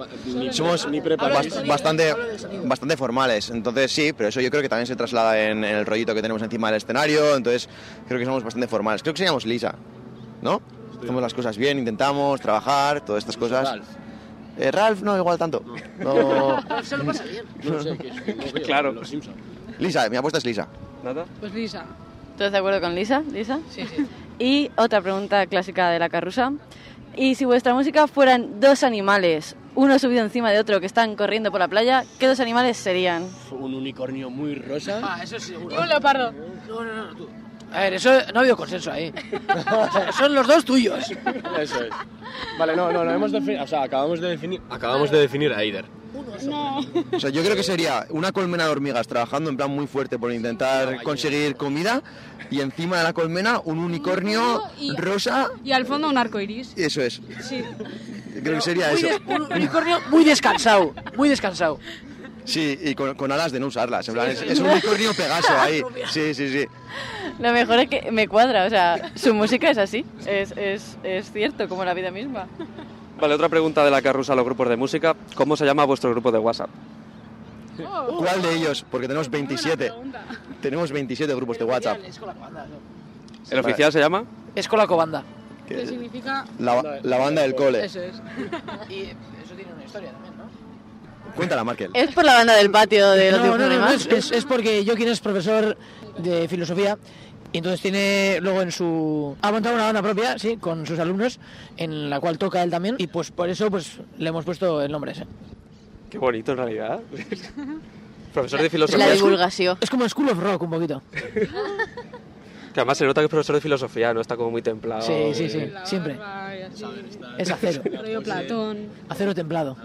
bastante formales. Entonces sí, pero eso yo creo que también se traslada en el rollito que tenemos encima del escenario. Entonces creo que somos bastante formales. Creo que seríamos Lisa, ¿no? Hacemos las cosas bien, intentamos trabajar, todas estas cosas. Ralph no, igual tanto. No. Se lo pasa bien. No sé, Claro. Los Simpson. Lisa, mi apuesta es Lisa. ¿Nada? Pues Lisa. ¿Estás de acuerdo con Lisa? ¿Lisa? Sí. Y otra pregunta clásica de la carrusa. ¿Y si vuestra música fueran dos animales, uno subido encima de otro que están corriendo por la playa, qué dos animales serían? Un unicornio muy rosa. Eso sí, seguro. Y un leopardo. No, tú. A ver, eso no ha habido consenso ahí. O sea, son los dos tuyos. Eso es. Vale, no hemos definido, o sea, acabamos de definir a Eider. No. O sea, yo creo que sería una colmena de hormigas trabajando en plan muy fuerte por intentar conseguir comida y encima de la colmena un unicornio rosa. Y al fondo un arco iris. Eso es. Sí. Creo que sería eso. Un unicornio muy descansado. Sí, y con alas de no usarlas. En plan, es un unicornio Pegaso ahí. Sí. Lo mejor es que me cuadra, o sea, su música es así, es cierto, como la vida misma. Vale, otra pregunta de la carrusa a los grupos de música. ¿Cómo se llama vuestro grupo de WhatsApp? ¿Cuál de ellos? Porque tenemos 27. Tenemos 27 grupos de WhatsApp. ¿El oficial se llama? Escola Cobanda. ¿Qué significa? La banda del cole. Eso es. Y eso tiene una historia también, ¿no? Cuéntala, Markel. Es por la banda del patio de los dibujos No, animados. es porque Joaquín es profesor de filosofía y entonces tiene luego ha montado una banda propia, sí, con sus alumnos, en la cual toca él también, y pues por eso pues le hemos puesto el nombre ese. Qué bonito en realidad. Profesor de filosofía. La divulgación. Es como School of Rock un poquito. Que además se nota que es profesor de filosofía, no está como muy templado. Sí, siempre. Es acero. Rollo Platón. Acero templado.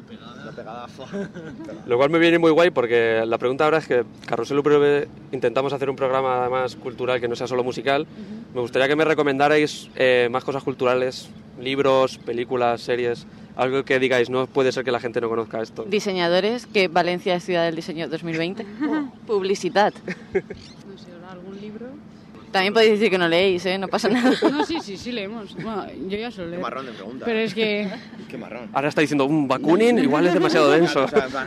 Lo cual me viene muy guay porque la pregunta ahora es que Carrusel UPV intentamos hacer un programa además cultural que no sea solo musical. Me gustaría que me recomendarais más cosas culturales, libros, películas, series, algo que digáis, no puede ser que la gente no conozca esto. Diseñadores, que Valencia es ciudad del diseño 2020. Publicidad. No sé, algún libro. También podéis decir que no leéis, no pasa nada. No, sí leemos. Bueno, yo ya suelo leer. Qué marrón de pregunta. Pero es que... Qué marrón. Ahora está diciendo, Bakunin igual es demasiado denso.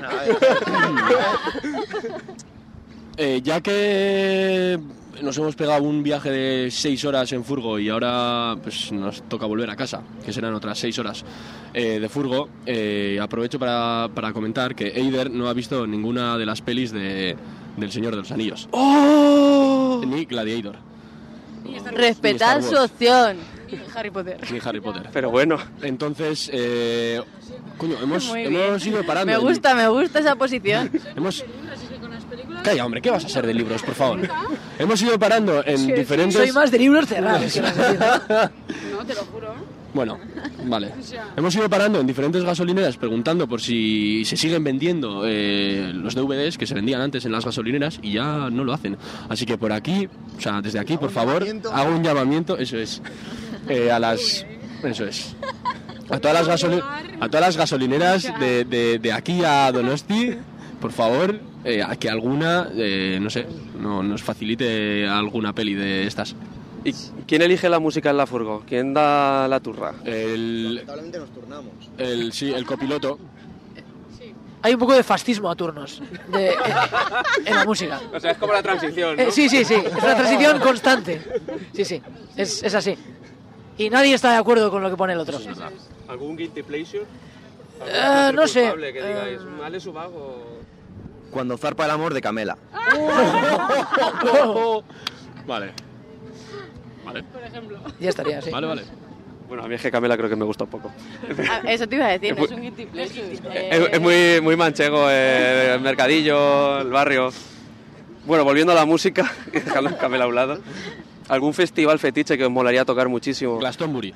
Ya que nos hemos pegado un viaje de 6 horas en furgo y ahora pues nos toca volver a casa, que serán otras 6 horas de furgo, aprovecho para comentar que Eider no ha visto ninguna de las pelis del Señor de los Anillos. ¡Oh! Ni Gladiator. Respetad su opción. Ni Harry Potter. Ni Harry Potter. Pero bueno. Entonces, coño, hemos Muy ido parando. Me gusta esa posición. Calla, hombre, ¿qué vas a ser de libros, por favor? Hemos ido parando en diferentes... Soy más de libros cerrados. No, te lo juro. Bueno, vale. Hemos ido parando en diferentes gasolineras preguntando por si se siguen vendiendo los DVDs que se vendían antes en las gasolineras y ya no lo hacen. Así que por aquí, o sea, desde aquí, por favor, hago un llamamiento, eso es, a todas las gasolineras de aquí a Donosti, por favor, a que alguna, no sé, nos facilite alguna peli de estas. ¿Y quién elige la música en la furgo? ¿Quién da la turra? Lamentablemente nos turnamos. El copiloto. Hay un poco de fascismo a turnos en la música. O sea, es como la transición, ¿no? Sí. Es una transición constante. Sí. Es así. Y nadie está de acuerdo con lo que pone el otro. ¿Algún guilty pleasure? No sé. Que digáis, ¿vale su vago? Cuando zarpa el amor de Camela. Vale. Por ejemplo. Ya estaría, sí. Vale. Bueno, a mí es que Camela creo que me gusta un poco. Eso te iba a decir, no es un guilty pleasure. Es muy manchego el mercadillo, el barrio. Bueno, volviendo a la música, y dejando a Camela a un lado. ¿Algún festival fetiche que os molaría tocar muchísimo? Glastonbury.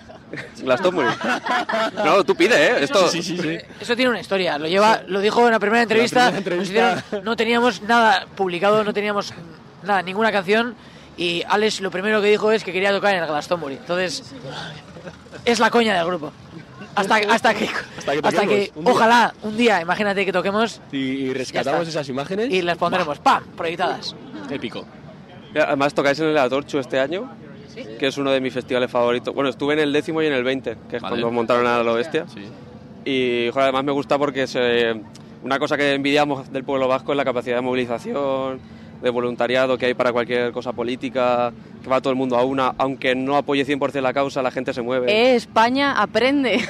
No, tú pide, Esto... Sí. Eso tiene una historia. Lo dijo en la primera entrevista. No teníamos nada publicado, no teníamos nada, ninguna canción. Y Alex lo primero que dijo es que quería tocar en el Glastonbury. Entonces, es la coña del grupo. Hasta que ojalá un día, imagínate que toquemos y rescatamos esas imágenes y las pondremos ¡pam! Proyectadas. Épico. Además tocáis en el Atorchu este año, que es uno de mis festivales favoritos. Bueno, estuve en el 10º y en el 20, que es cuando montaron a lo bestia. Sí. Y joder, además me gusta porque una cosa que envidiamos del pueblo vasco es la capacidad de movilización, de voluntariado que hay para cualquier cosa política, que va todo el mundo a una, aunque no apoye 100% la causa, la gente se mueve. España, aprende.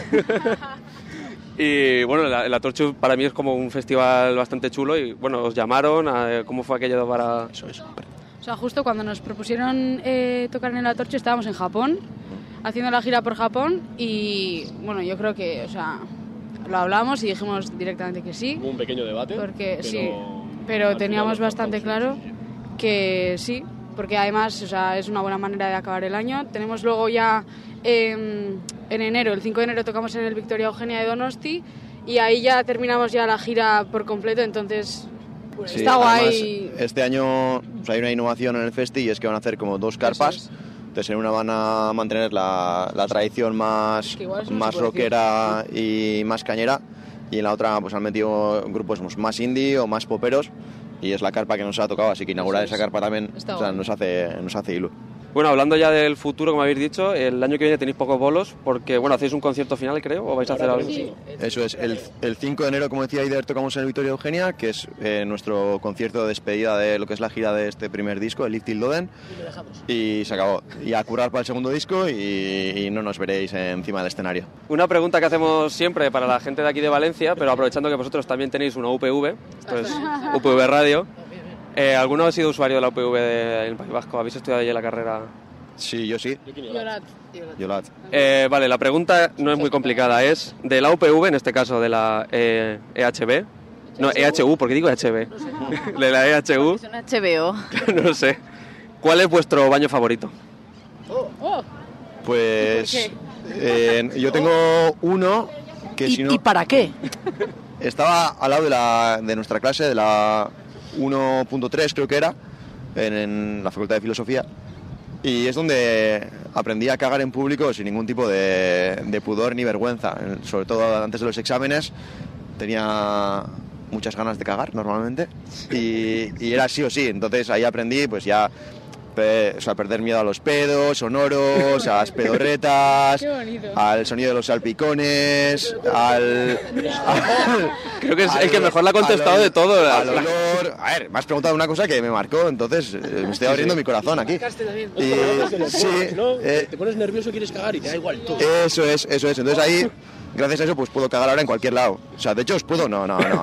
Y bueno, el Atorchu para mí es como un festival bastante chulo y bueno, os llamaron, ¿cómo fue aquello para...? O sea, justo cuando nos propusieron tocar en el Atorchu estábamos en Japón, haciendo la gira por Japón y bueno, yo creo que, o sea, lo hablamos y dijimos directamente que sí. Hubo un pequeño debate. Porque sí, pero teníamos bastante claro que sí, porque además, o sea, es una buena manera de acabar el año. Tenemos luego ya en enero, el 5 de enero tocamos en el Victoria Eugenia de Donosti y ahí ya terminamos ya la gira por completo, entonces pues, sí, está guay. Además, este año hay una innovación en el festi y es que van a hacer como 2 carpas. Entonces en una van a mantener la tradición más rockera y más cañera, y en la otra pues han metido grupos más indie o más poperos, y es la carpa que nos ha tocado, así que inaugurar esa carpa también nos hace ilu. Bueno, hablando ya del futuro, como habéis dicho, el año que viene tenéis pocos bolos, porque bueno, hacéis un concierto final, creo, o vais a hacer algo. Sí. Eso es, el 5 de enero, como decía Aider, tocamos en el Victoria Eugenia, que es nuestro concierto de despedida de lo que es la gira de este primer disco, el Live Till Loden, y se acabó. Y a curar para el segundo disco y no nos veréis encima del escenario. Una pregunta que hacemos siempre para la gente de aquí de Valencia, pero aprovechando que vosotros también tenéis una UPV, esto es UPV Radio. ¿Alguno ha sido usuario de la UPV del País Vasco? ¿Habéis estudiado allí la carrera? Sí, yo sí. Yolat. Vale, la pregunta no es muy complicada, es de la UPV, en este caso de la EHB. No, EHU, ¿por qué digo EHB? De la EHU. Es un HBO. No sé. ¿Cuál es vuestro baño favorito? Pues yo tengo uno que si no... ¿Y para qué? Estaba al lado de nuestra clase, de la 1.3 creo que era, en la Facultad de Filosofía, y es donde aprendí a cagar en público sin ningún tipo de pudor ni vergüenza, sobre todo antes de los exámenes. Tenía muchas ganas de cagar normalmente y era sí o sí, entonces ahí aprendí pues ya a perder miedo a los pedos sonoros, a las pedorretas, al sonido de los salpicones, creo que es el que mejor la ha contestado de todo. Al olor. A ver, me has preguntado una cosa que me marcó, entonces me estoy abriendo mi corazón aquí. Te pones nervioso, quieres cagar y te da igual todo. Eso es. Entonces ahí, gracias a eso, pues puedo cagar ahora en cualquier lado. O sea, de hecho, ¿os puedo? No.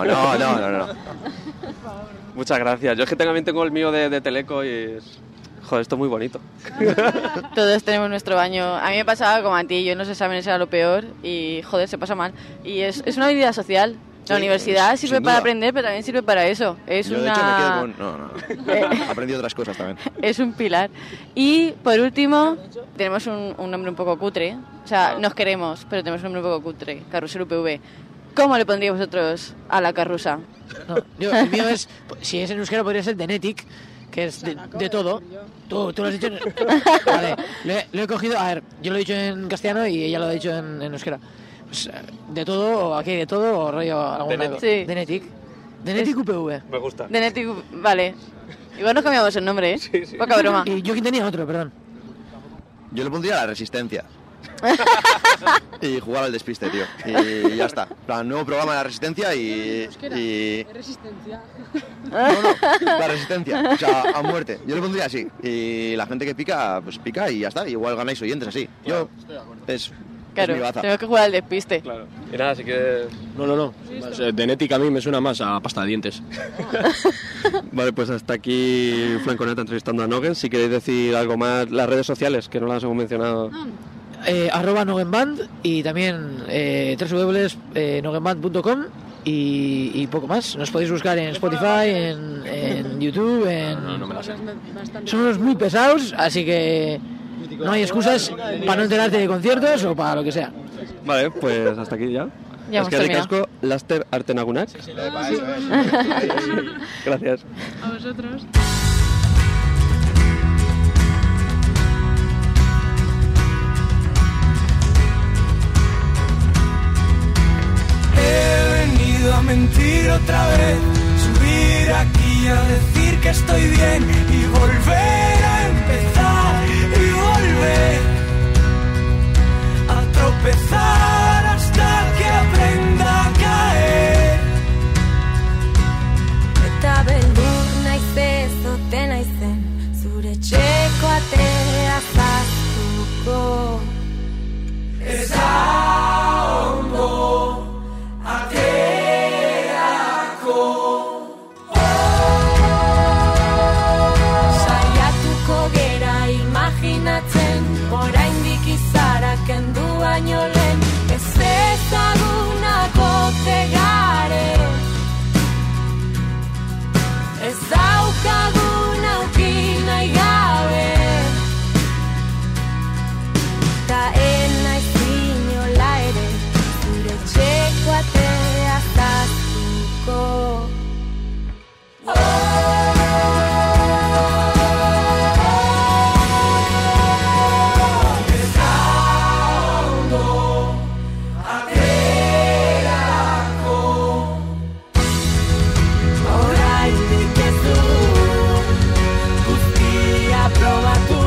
Muchas gracias. Yo es que también tengo el mío de Teleco y joder, esto es muy bonito. Todos tenemos nuestro baño. A mí me pasaba como a ti, yo en los exámenes era lo peor y joder, se pasa mal. Y es una habilidad social. La universidad sirve para aprender, pero también sirve para eso. Yo de hecho me quedo con... No. Aprendí otras cosas también. Es un pilar. Y por último, tenemos un nombre un poco cutre. O sea, nos queremos, pero tenemos un nombre un poco cutre. Carrusel UPV. ¿Cómo le pondríais vosotros a la carrusa? No, el mío es, si es en euskera podría ser Denetic, que es de todo. Tú lo has dicho en... Vale, lo he cogido, a ver, yo lo he dicho en castellano y ella lo ha dicho en euskera. Pues, de todo, o aquí hay de todo, o rollo algún lado. Sí. Denetic. Denetic UPV. Me gusta. Denetic, vale. Igual nos cambiamos el nombre, ¿eh? Sí. Poca broma. Y yo que tenía otro, perdón. Yo le pondría La Resistencia. Y jugar al despiste, tío. Y ya está. Plan, nuevo programa de La Resistencia y... Resistencia. No, La Resistencia. O sea, a muerte. Yo le pondría así. Y la gente que pica, pues pica y ya está. Igual ganáis oyentes así. Yo... Claro, tengo que jugar al despiste. Claro. Y nada, así que... No. Denetic a mí me suena más a pasta de dientes. Vale, pues hasta aquí Flanconeta entrevistando a Nogen. Si queréis decir algo más, las redes sociales, que no las hemos mencionado. @Nogenband y también www.nogenband.com y poco más. Nos podéis buscar en Spotify, en YouTube, No me la sé. Somos muy pesados, así que no hay excusas para no enterarte de conciertos o para lo que sea. Vale, pues hasta aquí ya. Ya hemos terminado. Casco, Laster Artenagunak. Gracias. A vosotros. otra vez, subir aquí a decir que estoy bien y volver a empezar y volver a tropezar hasta que aprenda a caer. Eta beldur naizez ote naizen, zure txeko atea zaztuko. Ez da ondo aterako. Saiatuko gera imaginatzen, oraindik izara kendu baino lehen, ez ezagunako tegaren. Ez daukagun auki nahi gabe, ta enaiz inola ere, zure txeko atea zaztuko. Ez da ondo aterako. Oraindik ez du guztia probatu,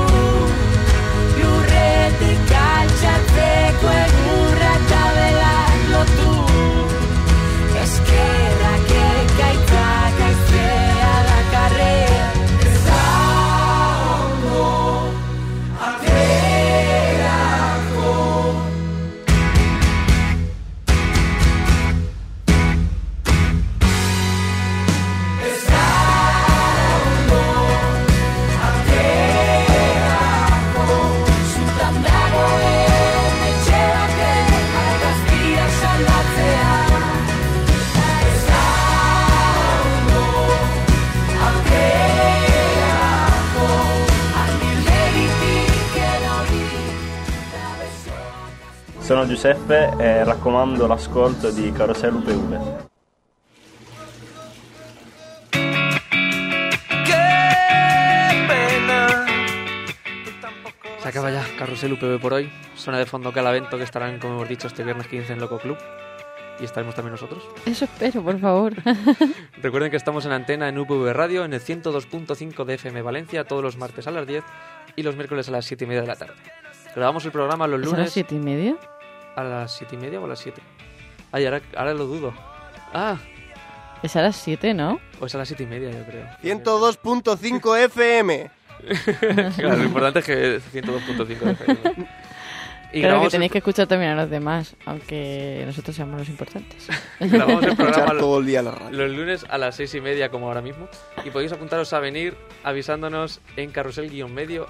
lurretik altxatzeko egurra eta belar lotu. Eskerrak ekaitzak aizea dakarre. Ez da ondo aterako. Ez da ondo aterako. Zutan dagoen etxe baten argazkiak saldatzea. Ez da ondo aterako. Argilegitik erori eta besoak. Sono Giuseppe e raccomando l'ascolto di Carosello UPV. Se acaba ya Carrusel UPV por hoy. Suena de fondo Calavento, que estarán, como hemos dicho, este viernes 15 en Loco Club. Y estaremos también nosotros. Eso espero, por favor. Recuerden que estamos en antena en UPV Radio, en el 102.5 de FM Valencia, todos los martes a las 10 y los miércoles a las 7:30 de la tarde. Grabamos el programa los ¿Es a lunes. las 7:30? ¿A las 7:30 o a las 7? Ay, ahora lo dudo. Ah, Es a las 7, ¿no? o es a las 7:30, yo creo. 102.5 FM. Claro, lo importante es que es 102.5 de FM. Y Claro que grabamos tenéis que escuchar también a los demás, aunque nosotros seamos los importantes. grabamos el programa Escuchar todo el día la radio. los lunes a las 6:30, como ahora mismo. Y podéis apuntaros a venir avisándonos en carrusel-medio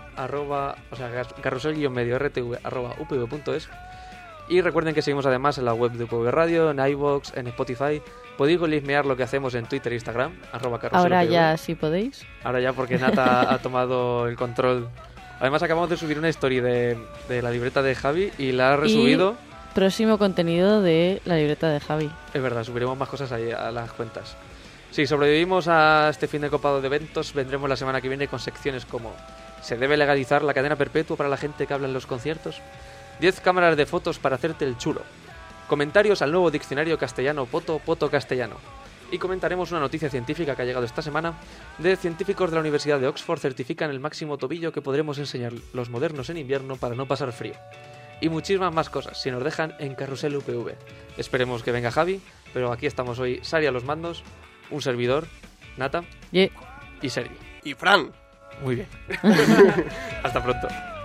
rtv@upv.es. Y recuerden que seguimos además en la web de UPV Radio, en iVoox, en Spotify. Podéis golismear lo que hacemos en Twitter e Instagram, @carruselupv. Ahora ya sí podéis. Ahora ya, porque Nata ha tomado el control. Además, acabamos de subir una story de la libreta de Javi y la ha resubido. Y próximo contenido de la libreta de Javi. Es verdad, subiremos más cosas ahí a las cuentas. Si sobrevivimos a este fin de copado de eventos, vendremos la semana que viene con secciones como: ¿se debe legalizar la cadena perpetua para la gente que habla en los conciertos? 10 cámaras de fotos para hacerte el chulo. Comentarios al nuevo diccionario castellano Poto castellano. Y comentaremos una noticia científica que ha llegado esta semana. De científicos de la Universidad de Oxford certifican el máximo tobillo que podremos enseñar los modernos en invierno para no pasar frío. Y muchísimas más cosas, si nos dejan en Carrusel UPV. Esperemos que venga Javi, pero aquí estamos hoy Sari a los mandos, un servidor, Nata y Sergi. Y Fran. Muy bien. Hasta pronto.